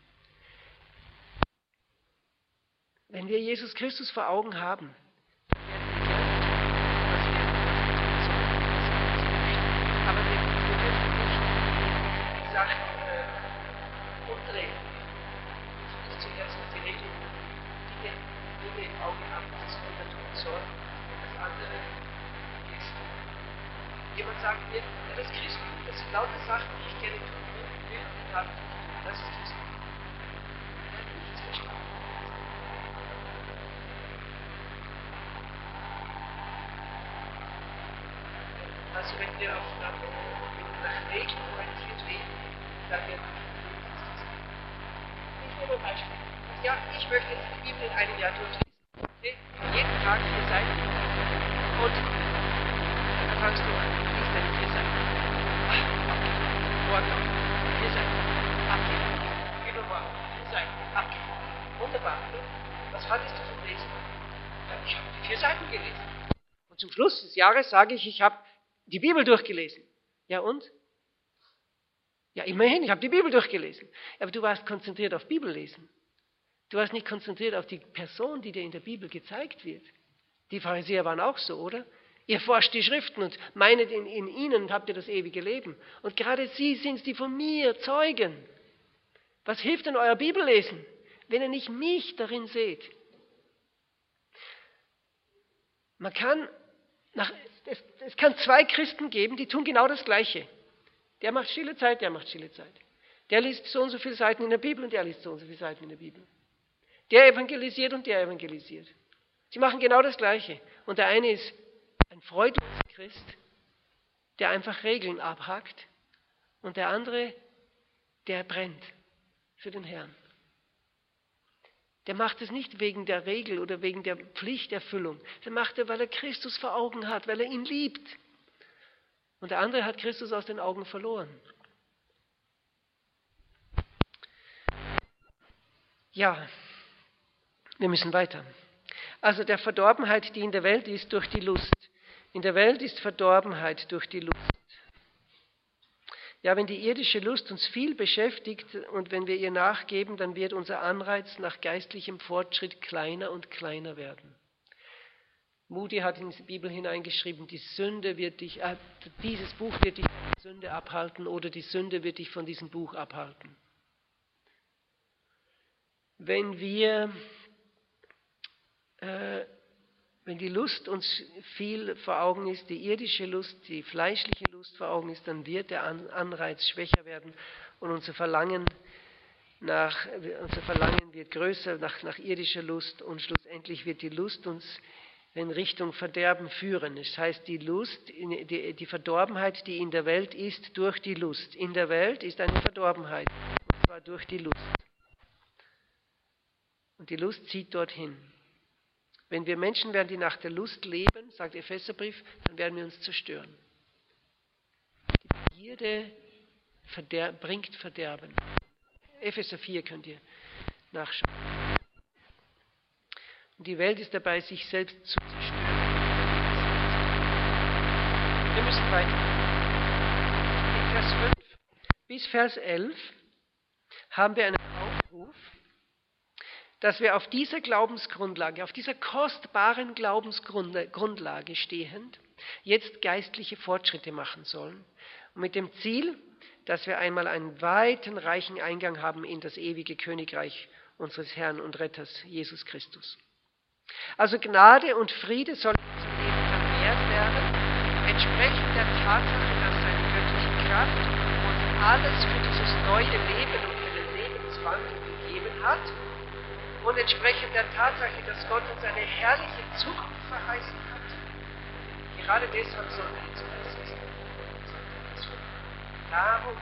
Wenn wir Jesus Christus vor Augen haben, dann werden wir gerne was wir tun sollen, was wir möchten. Aber wir dürfen nicht die Sachen umdrehen. Nicht zuerst die Regeln, die wir im Auge haben, was wir tun sollen, und das andere ist. Jemand sagt mir, ja, das Christentum, das sind lauter Sachen, die ich gerne tun will und darf nicht tun. Das ist Christentum. Er hat nichts verstanden. Also wenn wir nach Regeln orientiert leben, dann werden wir nicht. Ich nehme ein Beispiel. Ja, ich möchte jetzt die Bibel in einem Jahr durchlesen. Okay? Jeden Tag 4 Seiten. Und dann fangst du an, liest deine 4 Seiten. Morgen noch 4 Seiten. Abgeben. Übermorgen 4 Seiten. Abgeben. Wunderbar. Was hattest du vom Lesen? Ja, ich habe die 4 Seiten gelesen. Und zum Schluss des Jahres sage ich habe die Bibel durchgelesen. Ja und? Ja, immerhin, ich habe die Bibel durchgelesen. Aber du warst konzentriert auf Bibellesen. Du warst nicht konzentriert auf die Person, die dir in der Bibel gezeigt wird. Die Pharisäer waren auch so, oder? Ihr forscht die Schriften und meinet, in ihnen habt ihr das ewige Leben. Und gerade sie sind es, die von mir zeugen. Was hilft denn euer Bibellesen, wenn ihr nicht mich darin seht? Es kann 2 Christen geben, die tun genau das Gleiche. Der macht stille Zeit, der macht stille Zeit. Der liest so und so viele Seiten in der Bibel und der liest so und so viele Seiten in der Bibel. Der evangelisiert und der evangelisiert. Sie machen genau das Gleiche. Und der eine ist ein freudloser Christ, der einfach Regeln abhackt. Und der andere, der brennt für den Herrn. Der macht es nicht wegen der Regel oder wegen der Pflichterfüllung. Der macht es, weil er Christus vor Augen hat, weil er ihn liebt. Und der andere hat Christus aus den Augen verloren. Ja, wir müssen weiter. Also der Verdorbenheit, die in der Welt ist, durch die Lust. In der Welt ist Verdorbenheit durch die Lust. Ja, wenn die irdische Lust uns viel beschäftigt und wenn wir ihr nachgeben, dann wird unser Anreiz nach geistlichem Fortschritt kleiner und kleiner werden. Moody hat in die Bibel hineingeschrieben, dieses Buch wird dich von der Sünde abhalten oder die Sünde wird dich von diesem Buch abhalten. Wenn die Lust uns viel vor Augen ist, die irdische Lust, die fleischliche Lust vor Augen ist, dann wird der Anreiz schwächer werden und unser Verlangen wird größer nach irdischer Lust und schlussendlich wird die Lust uns in Richtung Verderben führen. Das heißt, die Verdorbenheit, die in der Welt ist, durch die Lust. In der Welt ist eine Verdorbenheit, und zwar durch die Lust. Und die Lust zieht dorthin. Wenn wir Menschen werden, die nach der Lust leben, sagt Epheserbrief, dann werden wir uns zerstören. Die Begierde bringt Verderben. Epheser 4 könnt ihr nachschauen. Und die Welt ist dabei, sich selbst zu zerstören. Wir müssen weiter. In Vers 5 bis Vers 11 haben wir einen Aufruf, dass wir auf dieser Glaubensgrundlage, auf dieser kostbaren Glaubensgrundlage stehend, jetzt geistliche Fortschritte machen sollen. Und mit dem Ziel, dass wir einmal einen weiten, reichen Eingang haben in das ewige Königreich unseres Herrn und Retters, Jesus Christus. Also Gnade und Friede sollen in unserem Leben vermehrt werden, entsprechend der Tatsache, dass seine göttliche Kraft uns alles für dieses neue Leben und für den Lebenswandel gegeben hat und entsprechend der Tatsache, dass Gott uns eine herrliche Zukunft verheißen hat. Gerade deshalb sollen wir jetzt fleißig sein. Darum,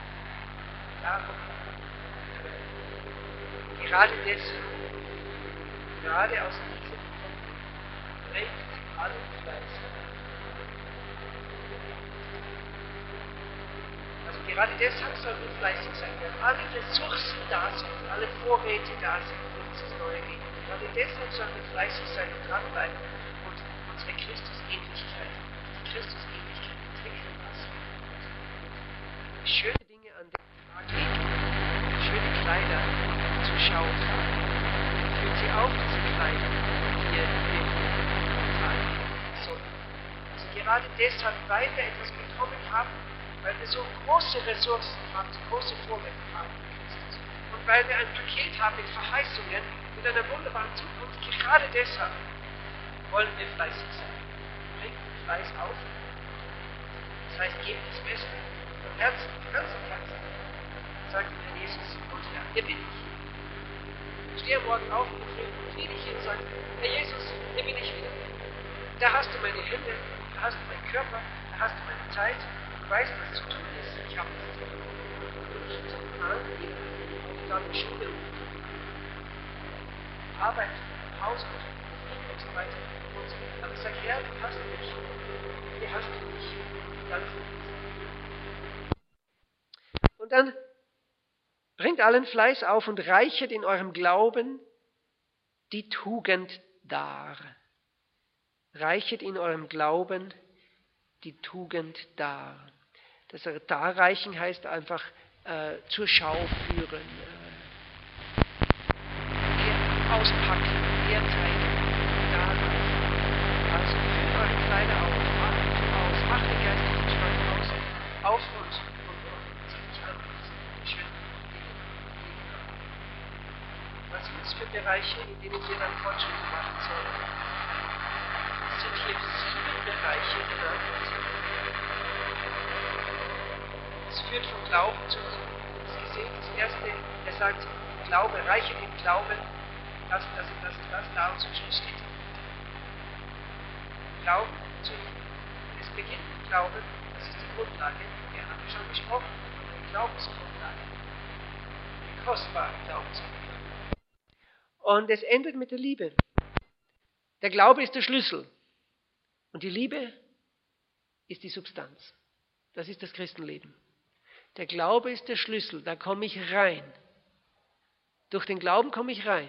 gerade deshalb, gerade aus diesem Grund, bringt allen Fleiß. Also gerade deshalb sollen wir fleißig sein, weil alle Ressourcen da sind, alle Vorräte da sind für dieses neue Leben. Gerade deshalb sollen wir fleißig sein und dranbleiben und unsere Christusähnlichkeit entwickeln lassen. Schöne Dinge an den Tag legen, schöne Kleider zur Schau tragen. Führt sie auf, diese Kleider, die ihr im Tag sollen. Also gerade deshalb, weil wir etwas bekommen haben, weil wir so große Ressourcen haben, so große Vorräte haben in Christus. Und weil wir ein Paket haben mit Verheißungen, mit einer wunderbaren Zukunft, gerade deshalb wollen wir fleißig sein. Bringt Fleiß auf. Das heißt, gebt das Beste von Herzen, ganz von Herzen. Sagt dem Herrn Jesus, gut Herr, hier bin ich. Stehe morgen auf und knie dich hin und sag, Herr Jesus, hier bin ich wieder. Da hast du meine Hände, da hast du meinen Körper, da hast du meine Zeit. Du weißt, was zu tun ist. Ich habe es nicht getan, Aufgaben, Schule, Arbeit, Haus und so weiter. Aber ich sage, Herr, du hast mich. Hier hast du mich. Ganz und dann bringt allen Fleiß auf und reichet in eurem Glauben die Tugend dar. Reichet in eurem Glauben die Tugend dar. Das Darreichen heißt einfach zur Schau führen, auspacken, herzeigen, darreichen. Also führt eure Kleider auf, macht den geistlichen Schrank auf und zieht dich an. Schön. Was sind das für Bereiche, in denen wir dann Fortschritte machen sollen? Es sind hier 7 Bereiche genannt. Es führt vom Glauben zu gesehen. Das erste, er sagt, Glaube, reiche den Glauben, das da und zum Schluss steht. Glauben zu lieben. Es beginnt mit Glauben, das ist die Grundlage. Wir haben schon gesprochen von der Glaubensgrundlage. Die kostbare Glaubensgrundlage. Und es endet mit der Liebe. Der Glaube ist der Schlüssel. Und die Liebe ist die Substanz. Das ist das Christenleben. Der Glaube ist der Schlüssel, da komme ich rein. Durch den Glauben komme ich rein.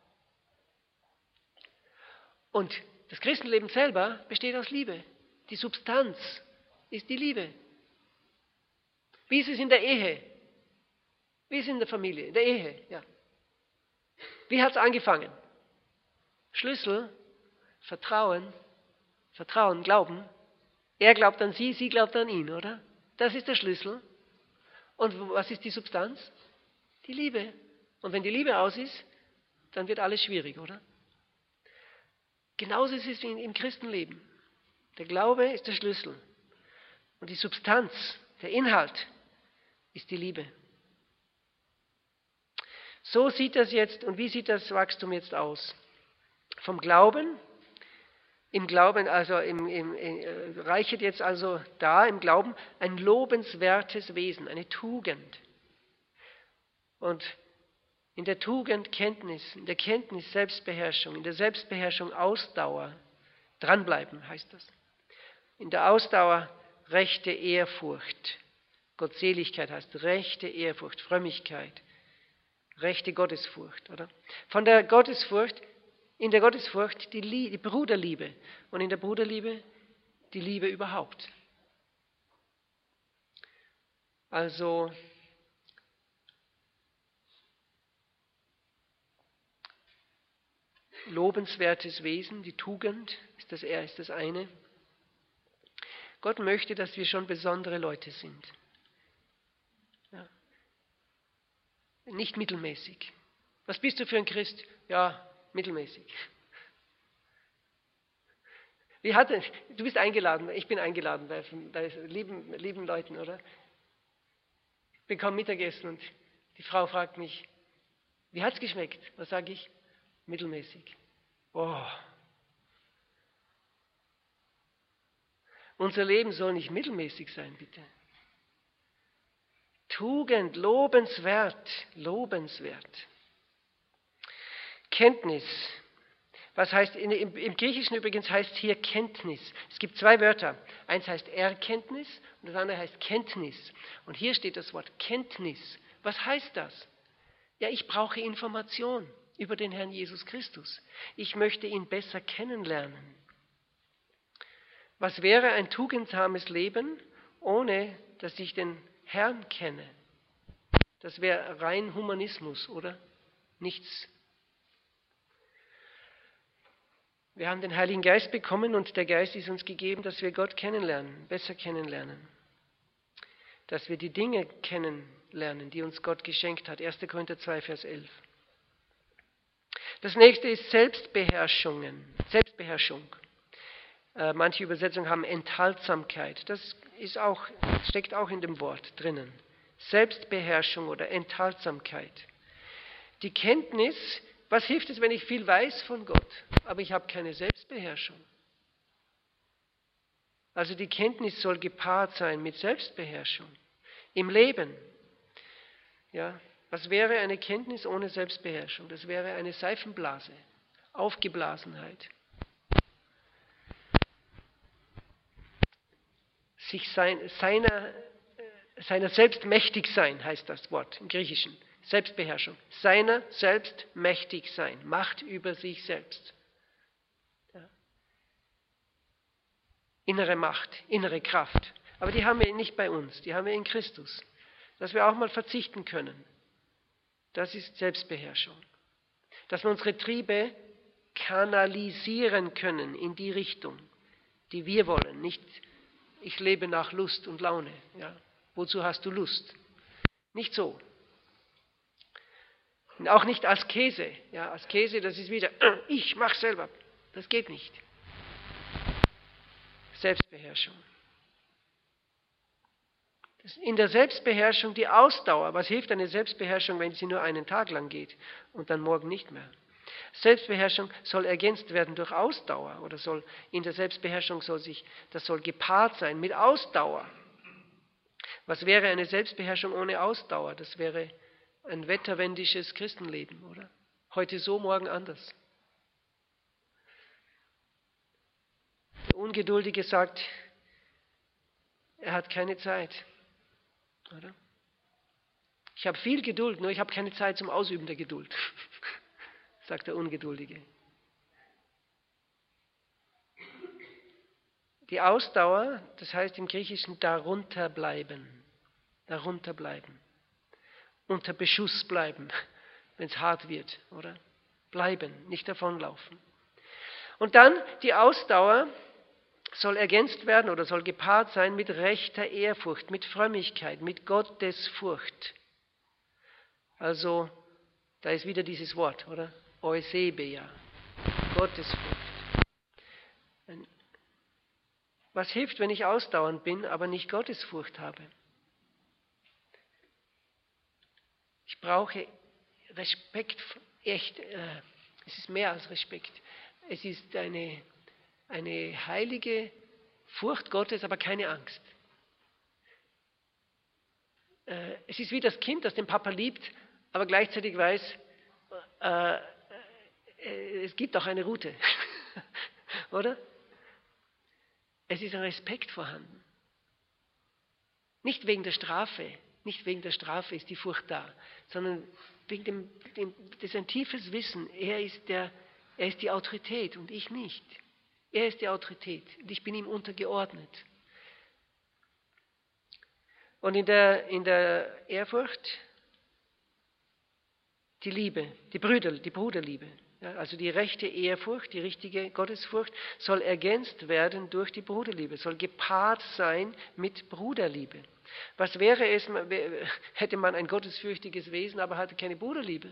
Und das Christenleben selber besteht aus Liebe. Die Substanz ist die Liebe. Wie ist es in der Ehe? Wie ist es in der Familie? In der Ehe, ja. Wie hat es angefangen? Schlüssel, Vertrauen, Glauben. Er glaubt an sie, sie glaubt an ihn, oder? Das ist der Schlüssel. Und was ist die Substanz? Die Liebe. Und wenn die Liebe aus ist, dann wird alles schwierig, oder? Genauso ist es wie im Christenleben. Der Glaube ist der Schlüssel. Und die Substanz, der Inhalt, ist die Liebe. So sieht das jetzt, und wie sieht das Wachstum jetzt aus? Vom Glauben, im Glauben, also reichet jetzt also da im Glauben ein lobenswertes Wesen, eine Tugend. Und in der Tugend Kenntnis, in der Kenntnis Selbstbeherrschung, in der Selbstbeherrschung Ausdauer. Dranbleiben heißt das. In der Ausdauer rechte Ehrfurcht. Gottseligkeit heißt rechte Ehrfurcht, Frömmigkeit, rechte Gottesfurcht, oder? Von der Gottesfurcht, in der Gottesfurcht die Bruderliebe und in der Bruderliebe die Liebe überhaupt. Also lobenswertes Wesen, die Tugend ist das eine. Gott möchte, dass wir schon besondere Leute sind. Ja. Nicht mittelmäßig. Was bist du für ein Christ? Ja, mittelmäßig. Du bist eingeladen, ich bin eingeladen bei lieben Leuten, oder? bekomme Mittagessen und die Frau fragt mich, wie hat es geschmeckt? Was sage ich? Mittelmäßig. Oh. Unser Leben soll nicht mittelmäßig sein, bitte. Tugend, lobenswert, lobenswert. Kenntnis. Was heißt, im Griechischen übrigens heißt hier Kenntnis. Es gibt zwei Wörter. Eins heißt Erkenntnis und das andere heißt Kenntnis. Und hier steht das Wort Kenntnis. Was heißt das? Ja, ich brauche Information über den Herrn Jesus Christus. Ich möchte ihn besser kennenlernen. Was wäre ein tugendsames Leben, ohne dass ich den Herrn kenne? Das wäre rein Humanismus, oder? Nichts. Wir haben den Heiligen Geist bekommen und der Geist ist uns gegeben, dass wir Gott kennenlernen, besser kennenlernen. Dass wir die Dinge kennenlernen, die uns Gott geschenkt hat. 1. Korinther 2, Vers 11. Das nächste ist Selbstbeherrschung. Manche Übersetzungen haben Enthaltsamkeit. Das steckt auch in dem Wort drinnen. Selbstbeherrschung oder Enthaltsamkeit. Die Kenntnis, was hilft es, wenn ich viel weiß von Gott, aber ich habe keine Selbstbeherrschung? Also die Kenntnis soll gepaart sein mit Selbstbeherrschung im Leben. Ja, was wäre eine Kenntnis ohne Selbstbeherrschung? Das wäre eine Seifenblase, Aufgeblasenheit. Sich seiner selbst mächtig sein, heißt das Wort im Griechischen. Selbstbeherrschung. Seiner selbst mächtig sein. Macht über sich selbst. Ja. Innere Macht, innere Kraft. Aber die haben wir nicht bei uns, die haben wir in Christus. Dass wir auch mal verzichten können. Das ist Selbstbeherrschung. Dass wir unsere Triebe kanalisieren können in die Richtung, die wir wollen. Nicht, ich lebe nach Lust und Laune. Ja. Wozu hast du Lust? Nicht so. Und auch nicht als Käse. Ja, als Käse, das ist wieder, ich mache selber. Das geht nicht. Selbstbeherrschung. In der Selbstbeherrschung die Ausdauer. Was hilft eine Selbstbeherrschung, wenn sie nur einen Tag lang geht und dann morgen nicht mehr? Selbstbeherrschung soll ergänzt werden durch Ausdauer oder in der Selbstbeherrschung das soll gepaart sein mit Ausdauer. Was wäre eine Selbstbeherrschung ohne Ausdauer? Das wäre ein wetterwendisches Christenleben, oder? Heute so, morgen anders. Der Ungeduldige sagt, er hat keine Zeit, oder? Ich habe viel Geduld, nur ich habe keine Zeit zum Ausüben der Geduld, sagt der Ungeduldige. Die Ausdauer, das heißt im Griechischen darunter bleiben, unter Beschuss bleiben, wenn es hart wird, oder? Bleiben, nicht davonlaufen. Und dann die Ausdauer soll ergänzt werden oder soll gepaart sein mit rechter Ehrfurcht, mit Frömmigkeit, mit Gottesfurcht. Also, da ist wieder dieses Wort, oder? Eusebia, Gottesfurcht. Was hilft, wenn ich ausdauernd bin, aber nicht Gottesfurcht habe? Ich brauche Respekt, echt, es ist mehr als Respekt. Es ist eine heilige Furcht Gottes, aber keine Angst. Es ist wie das Kind, das den Papa liebt, aber gleichzeitig weiß, es gibt auch eine Route. Oder? Es ist ein Respekt vorhanden. Nicht wegen der Strafe ist die Furcht da, sondern wegen das ist ein tiefes Wissen, er ist die Autorität und ich nicht. Er ist die Autorität und ich bin ihm untergeordnet. Und in der Ehrfurcht die Liebe, die Bruderliebe. Ja, also die rechte Ehrfurcht, die richtige Gottesfurcht soll ergänzt werden durch die Bruderliebe, soll gepaart sein mit Bruderliebe. Was wäre es, hätte man ein gottesfürchtiges Wesen, aber hatte keine Bruderliebe?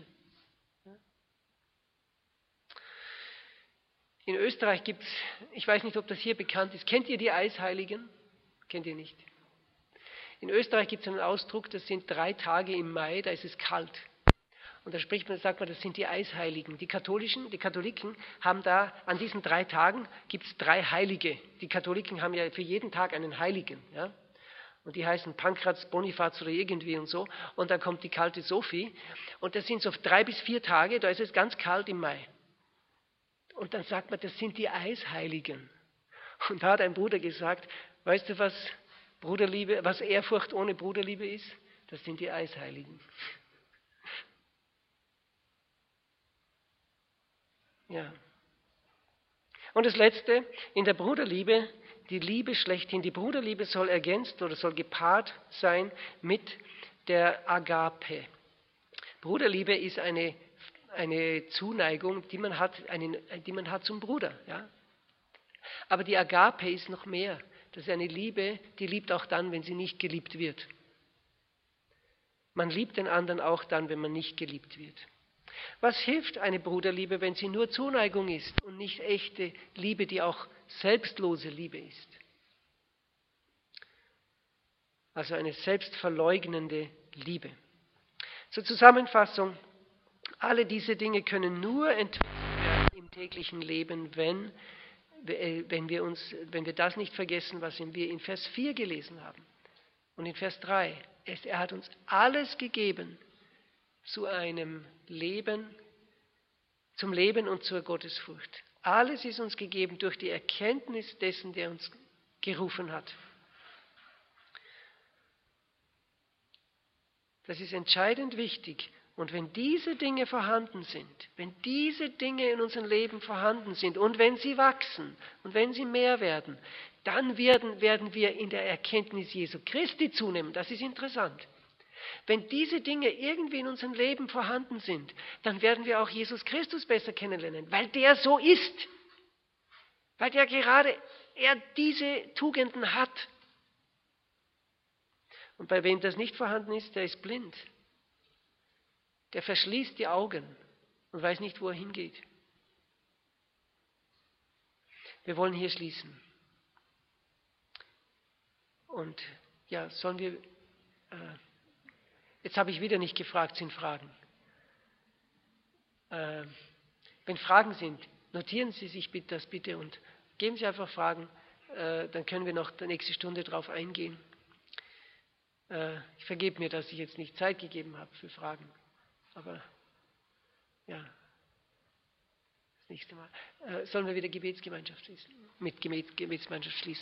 In Österreich gibt es, ich weiß nicht, ob das hier bekannt ist, kennt ihr die Eisheiligen? Kennt ihr nicht? In Österreich gibt es einen Ausdruck, das sind 3 Tage im Mai, da ist es kalt. Und da sagt man, das sind die Eisheiligen. Die Katholiken haben da, an diesen 3 Tagen gibt es 3 Heilige. Die Katholiken haben ja für jeden Tag einen Heiligen. Ja? Und die heißen Pankraz, Bonifaz oder irgendwie und so. Und dann kommt die kalte Sophie. Und das sind so 3 bis 4 Tage, da ist es ganz kalt im Mai. Und dann sagt man, das sind die Eisheiligen. Und da hat ein Bruder gesagt, weißt du, was Bruderliebe, was Ehrfurcht ohne Bruderliebe ist? Das sind die Eisheiligen. Ja. Und das Letzte, in der Bruderliebe, die Liebe schlechthin. Die Bruderliebe soll ergänzt oder soll gepaart sein mit der Agape. Bruderliebe ist eine Zuneigung, die man hat zum Bruder. Ja? Aber die Agape ist noch mehr. Das ist eine Liebe, die liebt auch dann, wenn sie nicht geliebt wird. Man liebt den anderen auch dann, wenn man nicht geliebt wird. Was hilft eine Bruderliebe, wenn sie nur Zuneigung ist und nicht echte Liebe, die auch selbstlose Liebe ist? Also eine selbstverleugnende Liebe. Zur Zusammenfassung, alle diese Dinge können nur entwickelt werden im täglichen Leben, wenn wir das nicht vergessen, was wir in Vers 4 gelesen haben. Und in Vers 3, er hat uns alles gegeben zu einem Leben, zum Leben und zur Gottesfurcht. Alles ist uns gegeben durch die Erkenntnis dessen, der uns gerufen hat. Das ist entscheidend wichtig. Und wenn diese Dinge vorhanden sind, wenn diese Dinge in unserem Leben vorhanden sind und wenn sie wachsen und wenn sie mehr werden, dann werden wir in der Erkenntnis Jesu Christi zunehmen. Das ist interessant. Wenn diese Dinge irgendwie in unserem Leben vorhanden sind, dann werden wir auch Jesus Christus besser kennenlernen, weil der so ist. Weil der gerade diese Tugenden hat. Und bei wem das nicht vorhanden ist, der ist blind. Der verschließt die Augen und weiß nicht, wo er hingeht. Wir wollen hier schließen. Und ja, sollen wir... Jetzt habe ich wieder nicht gefragt, sind Fragen. Wenn Fragen sind, notieren Sie sich das bitte und geben Sie einfach Fragen, dann können wir noch die nächste Stunde drauf eingehen. Ich vergebe mir, dass ich jetzt nicht Zeit gegeben habe für Fragen, aber ja, das nächste Mal. Sollen wir wieder Gebetsgemeinschaft schließen? Mit Gebetsgemeinschaft schließen?